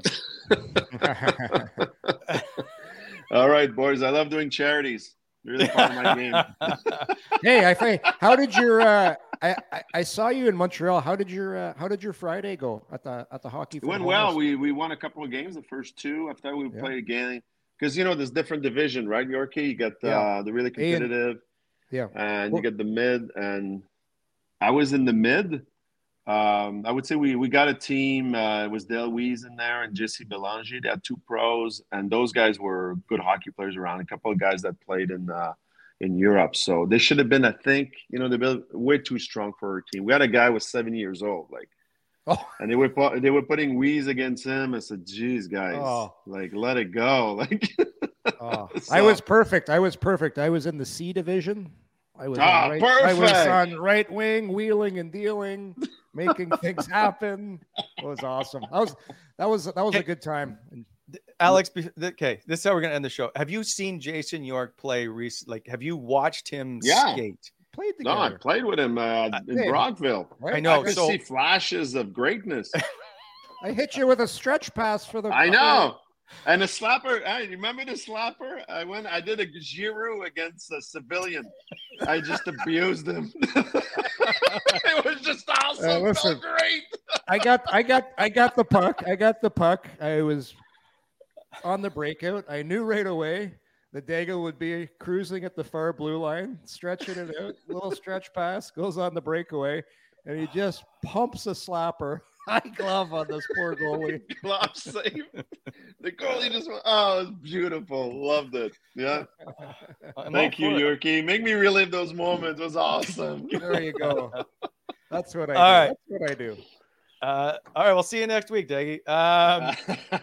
I: All right, boys. I love doing charities. Really part of my game.
H: Hey, I think. How did your? Uh, I, I I saw you in Montreal. How did your uh, How did your Friday go at the at the hockey?
I: It
H: for
I: went
H: the
I: well.
H: homeless?
I: We we won a couple of games, the first two. After we
H: Yeah.
I: played again, because you know there's different division, right, Yorkie? You got uh,
H: Yeah.
I: the really
H: A and-
I: competitive,
H: Yeah.
I: and
H: Well-
I: you get the mid. And I was in the mid. Um, I would say we we got a team. Uh, it was Del Weiss in there and Jesse Belanger. They had two pros, and those guys were good hockey players around. A couple of guys that played in uh, in Europe, so they should have been. I think you know they've been way too strong for our team. We had a guy who was seventy years old, like.
H: Oh,
I: And they were pu- they were putting Weiss against him. I said, "Geez, guys,
H: Oh.
I: like let it go." Like,
H: oh.
I: So-
H: I was perfect. I was perfect. I was in the C division. I was. on
I: Ah,
H: right, I was
I: perfect.
H: on right wing, wheeling and dealing, making things happen. It was awesome. That was that was that was a good time. And
G: Alex, be- okay, this is how we're gonna end the show. Have you seen Jason York play recently? Like, have you watched him
I: Yeah.
G: skate?
H: played
I: no, I
H: together.
I: played with him uh, in
H: hey,
I: Brockville.
H: right?
G: I know.
I: I could
G: So
I: see flashes of greatness.
H: I hit you with a stretch pass for the.
I: I know. And the slapper, I remember the slapper. I went, I did a Giroux against a civilian. I just abused him. It was just awesome.
H: Uh, listen.
I: Felt great.
H: I got, I got, I got the puck. I got the puck. I was on the breakout. I knew right away the Dago would be cruising at the far blue line, stretching it out. Little stretch pass goes on the breakaway, and he just pumps a slapper high glove on this poor goalie.
I: Glove save. The goalie just went, oh, it was beautiful. Loved it. Yeah.
G: I'm
I: Thank you,
G: all for it.
I: Yorkie. Make me relive those moments. It was awesome.
H: There you go. That's what I
G: All
H: do.
G: right.
H: That's what I do.
G: Uh, all right, we'll see you next week, Daggy. Um,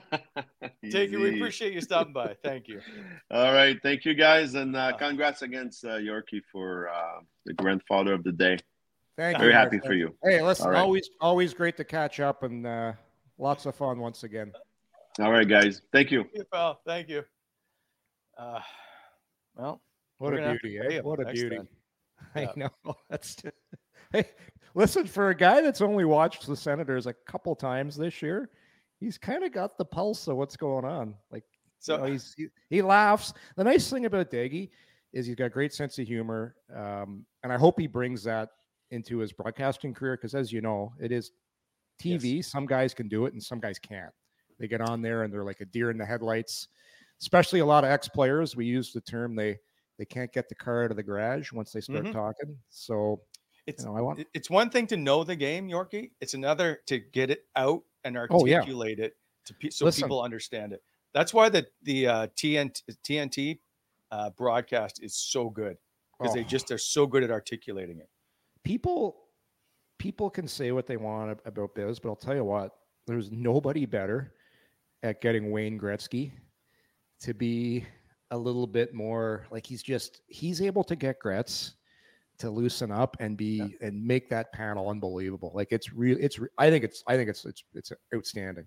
G: Daggy, we
I: Easy.
G: appreciate you stopping by. Thank you.
I: All right. Thank you, guys. And uh, congrats against uh, Yorkie for uh, the grandfather of the day.
H: Thank
I: Very
H: you. my
I: happy for
H: friend.
I: you.
H: Hey, listen,
I: All right.
H: always always great to catch up and uh, lots of fun once again.
I: All right, guys. Thank you.
G: Thank you, pal. Thank you. Uh, well,
H: What
G: we're
H: a
G: gonna have
H: beauty,
G: to pay
H: eh?
G: him
H: What a
G: next
H: beauty.
G: time.
H: I
G: Yeah.
H: know. That's hey, listen, for a guy that's only watched the Senators a couple times this year, he's kind of got the pulse of what's going on. Like,
G: So-
H: you know, he's he, he laughs. The nice thing about Daggy is he's got a great sense of humor, um, and I hope he brings that into his broadcasting career because, as you know, it is T V.
G: Yes.
H: Some guys can do it, and some guys can't. They get on there and they're like a deer in the headlights. Especially a lot of ex-players, we use the term they they can't get the car out of the garage once they start
G: Mhm.
H: talking. So
G: It's
H: you know, I want
G: it- it's one thing to know the game, Yorkie. It's another to get it out and
H: Oh, yeah.
G: articulate it to pe- so
H: Listen.
G: people understand it. That's why the the uh, T N T, T N T uh, broadcast is so good because they
H: Oh.
G: just are so good at articulating it.
H: people people can say what they want ab- about Biz, but I'll tell you what, there's nobody better at getting Wayne Gretzky to be a little bit more like he's just he's able to get Gretz to loosen up and be and make that panel unbelievable. Like it's real. It's re- I think it's I think it's it's it's outstanding.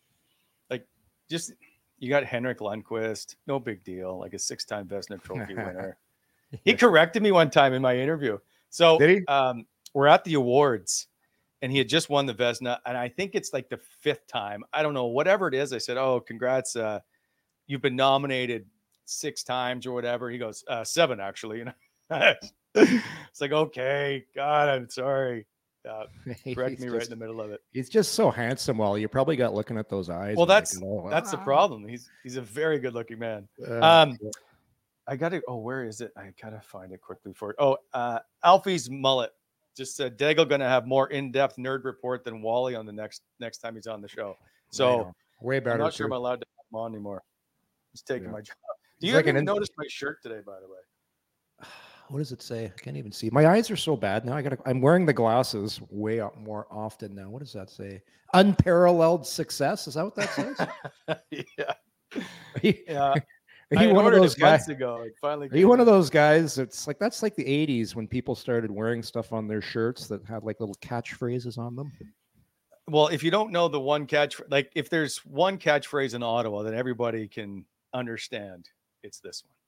G: Like just you got Henrik Lundqvist, no big deal, like a six-time Vezina Trophy winner. He corrected me one time in my interview. So
H: Did he?
G: um, we're at the awards, and he had just won the Vezina, and I think it's like the fifth time. I don't know, whatever it is. I said, "Oh, congrats! Uh, you've been nominated six times or whatever." He goes, uh, seven actually. You know, it's like, okay, God, I'm sorry. Uh, correct
H: He's
G: me right
H: just-
G: in the middle of it.
H: He's just so handsome. Well, you probably got looking at those eyes.
G: Well,
H: and like,
G: that's
H: oh,
G: that's the
H: ah.
G: problem. He's he's a very good looking man.
H: Uh,
G: Um, I got to. Oh, where is it? I gotta find it quickly for it. Oh, uh, Alfie's mullet just said Daigle going to have more in depth nerd report than Wally on the next next time he's on the show. So
H: know. Way better,
G: I'm not sure
H: too.
G: I'm allowed to have him on anymore. He's taking
H: Yeah.
G: my job. Do
H: He's
G: you
H: like
G: even
H: an in-
G: notice my shirt today? By the way,
H: What does it say? I can't even see. My eyes are so bad now. I got. I'm wearing the glasses way up more often now. What does that say? Unparalleled success. Is that what that says?
G: yeah,
H: Are you,
G: yeah.
H: are
G: I
H: you one of
G: ordered
H: those
G: it months
H: guys?
G: ago. It finally.
H: Are you one of those guys? It's like that's like the eighties when people started wearing stuff on their shirts that had like little catchphrases on them.
G: Well, if you don't know the one catch, like if there's one catchphrase in Ottawa that everybody can understand, it's this one.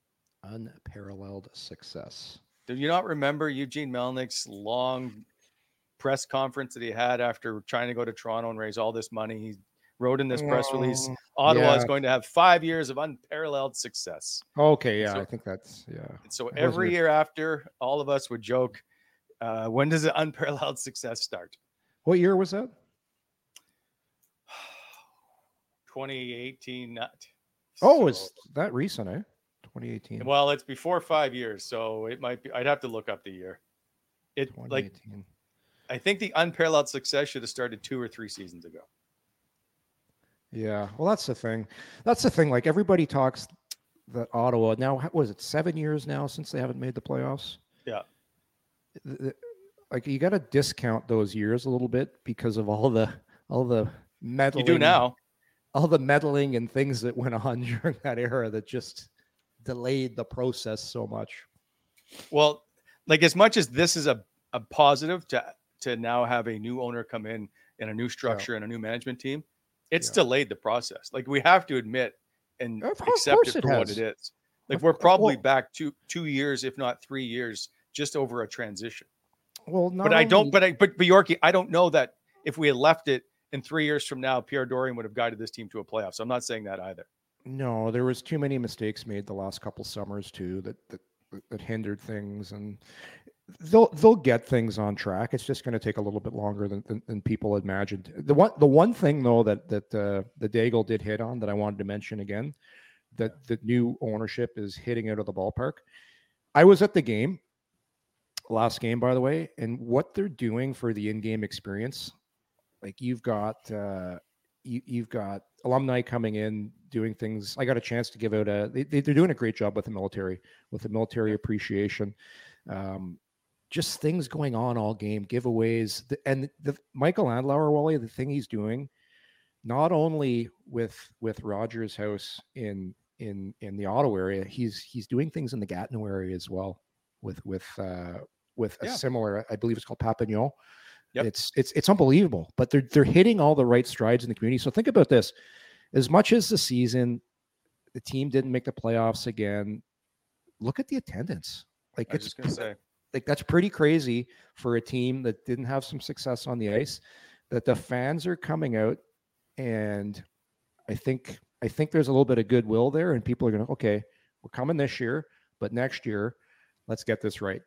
H: Unparalleled success.
G: Do you not remember Eugene Melnick's long press conference that he had after trying to go to Toronto and raise all this money? He wrote in this press release,
H: Oh,
G: Ottawa is
H: yeah.
G: going to have five years of unparalleled success.
H: Okay, yeah,
G: So-
H: I think that's yeah.
G: And so
H: I
G: every
H: wasn't-
G: year after, all of us would joke, uh, when does the unparalleled success start?
H: What year was that?
G: twenty eighteen. Not.
H: Oh,
G: So-
H: is that recent? Eh, twenty eighteen.
G: well, it's before five years, so it might be. I'd have to look up the year. It like
H: twenty eighteen.
G: I think the unparalleled success should have started two or three seasons ago.
H: Yeah, well, that's the thing. That's the thing. Like everybody talks that Ottawa now. What was it seven years now since they haven't made the playoffs?
G: Yeah.
H: Th- th- Like you got to discount those years a little bit because of all the all the meddling.
G: You do now.
H: All the meddling and things that went on during that era that just delayed the process so much.
G: Well, like as much as this is a, a positive to to now have a new owner come in and a new structure and a new management team, it's
H: Yeah.
G: delayed the process. Like we have to admit and
H: Of- of
G: accept
H: course
G: it
H: it
G: for what
H: has.
G: it is. Like
H: Of
G: we're
H: cour-
G: probably
H: well-
G: back two two years, if not three years, just over a transition.
H: Well, not
G: But I don't.
H: only-
G: But I. But Bjorky, I don't know that if we had left it in three years from now, Pierre Dorian would have guided this team to a playoff. So I'm not saying that either.
H: No, there was too many mistakes made the last couple summers too that that, that hindered things, and they'll they'll get things on track. It's just going to take a little bit longer than, than than people imagined. The one the one thing though that that uh, the Daigle did hit on that I wanted to mention again, that the new ownership is hitting out of the ballpark. I was at the game last game, by the way, and what they're doing for the in-game experience like you've got uh, you, you've got alumni coming in doing things. I got a chance to give out a. They, they're doing a great job with the military, with the military appreciation. Um, just things going on all game, giveaways, the, and the Michael Andlauer, Wally, the thing he's doing, not only with with Rogers House in in in the Ottawa area, he's he's doing things in the Gatineau area as well with with uh, with a
G: Yeah.
H: similar, I believe it's called Papignon.
G: Yep.
H: It's it's it's unbelievable, but they're they're hitting all the right strides in the community. So think about this: as much as the season, the team didn't make the playoffs again. Look at the attendance. Like
G: I was
H: it's
G: just gonna say.
H: like that's pretty crazy for a team that didn't have some success on the ice. That the fans are coming out, and I think I think there's a little bit of goodwill there, and people are going to okay, we're coming this year, but next year, let's get this right.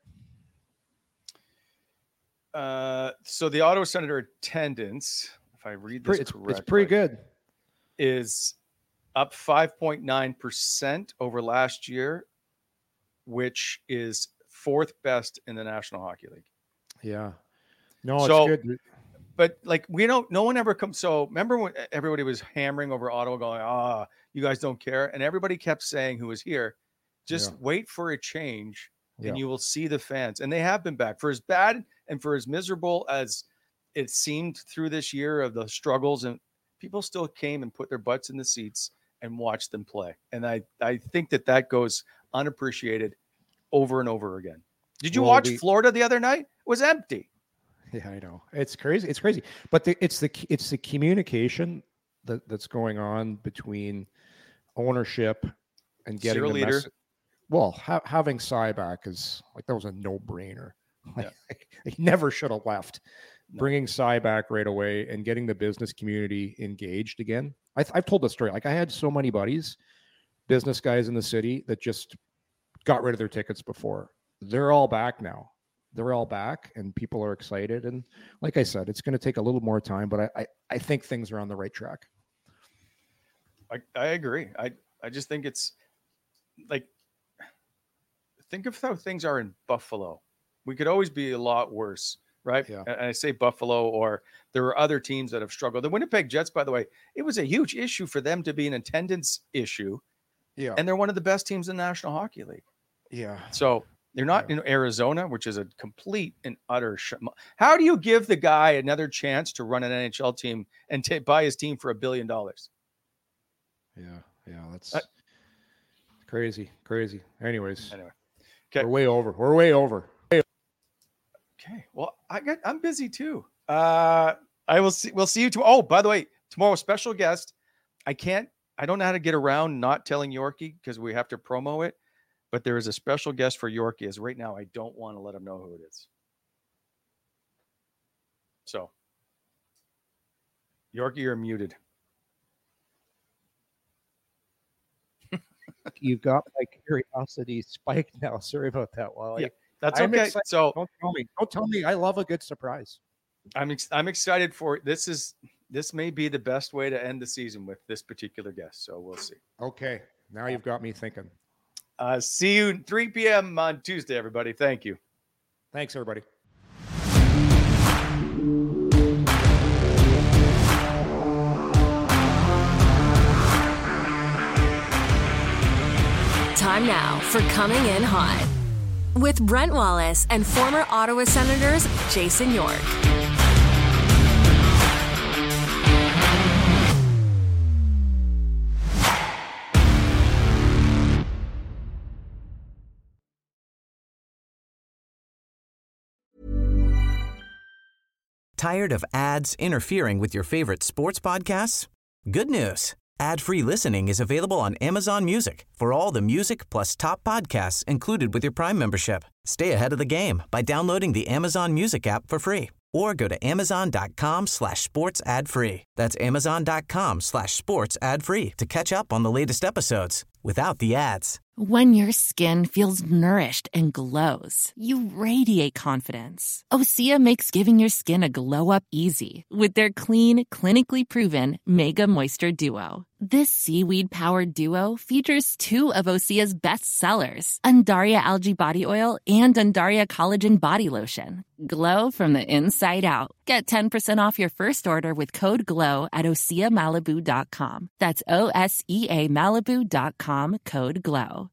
G: Uh, so the Ottawa Senator attendance, if I read this
H: It's,
G: correctly,
H: it's pretty good.
G: is up five point nine percent over last year, which is fourth best in the National Hockey League.
H: Yeah. No, it's
G: So-
H: good.
G: But like we don't, no one ever comes. So remember when everybody was hammering over Ottawa, going, "Ah, you guys don't care," and everybody kept saying, "Who was here? Just
H: Yeah.
G: wait for a change,
H: Yeah.
G: and you will see the fans." And they have been back. For as bad and for as miserable as it seemed through this year of the struggles, and people still came and put their butts in the seats and watched them play. And I, I think that that goes unappreciated over and over again. Did you
H: Well,
G: watch
H: the-
G: Florida the other night? It was empty.
H: Yeah, I know. It's crazy. It's crazy. But the, it's the it's the communication that, that's going on between ownership and getting the
G: Cheerleader.
H: mess- Well, ha- having Cy back is like that was a no brainer. Like, he never should have left. Bringing Cy back right away and getting the business community engaged again. I, I've told the story. Like I had so many buddies, business guys in the city that just got rid of their tickets before. They're all back now. They're all back and people are excited. And like I said, it's going to take a little more time, but I, I, I think things are on the right track.
G: I, I agree. I, I just think it's like, think of how things are in Buffalo. We could always be a lot worse, right?
H: Yeah.
G: And I say Buffalo, or there are other teams that have struggled. The Winnipeg Jets, by the way, it was a huge issue for them to be an attendance issue.
H: Yeah.
G: And they're one of the best teams in the National Hockey League.
H: Yeah.
G: So they're not in Arizona, which is a complete and utter. Sh- How do you give the guy another chance to run an N H L team and t- buy his team for a billion dollars?
H: Yeah. Yeah. That's
G: Uh,
H: crazy. Crazy. Anyways.
G: Anyway.
H: We're way over. We're way over.
G: Okay. Well, I got I'm busy too. Uh I will see we'll see you tomorrow. Oh, by the way, tomorrow special guest. I can't I don't know how to get around not telling Yorkie because we have to promo it, but there is a special guest for Yorkie. As right now, I don't want to let him know who it is. So Yorkie, you're muted.
H: You've got my curiosity spiked now. Sorry about that, Wally.
G: Yeah, that's
H: I'm
G: okay.
H: excited.
G: So
H: don't tell me. Don't tell me. I love a good surprise.
G: I'm ex- I'm excited for it. This is this may be the best way to end the season with this particular guest. So we'll see.
H: Okay. Now you've got me thinking.
G: Uh, see you at three p.m. on Tuesday, everybody. Thank you.
H: Thanks, everybody.
F: Time now for Coming In Hot with Brent Wallace and former Ottawa Senators Jason York.
L: Tired of ads interfering with your favorite sports podcasts? Good news. Ad-free listening is available on Amazon Music for all the music plus top podcasts included with your Prime membership. Stay ahead of the game by downloading the Amazon Music app for free or go to amazon.com slash sports ad free. That's amazon.com slash sports ad free to catch up on the latest episodes without the ads.
M: When your skin feels nourished and glows, you radiate confidence. Osea makes giving your skin a glow up easy with their clean, clinically proven Mega Moisture Duo. This seaweed-powered duo features two of Osea's best sellers, Undaria Algae Body Oil and Undaria Collagen Body Lotion. Glow from the inside out. Get ten percent off your first order with code GLOW at osea malibu dot com. That's O S E A Malibu dot com, code GLOW.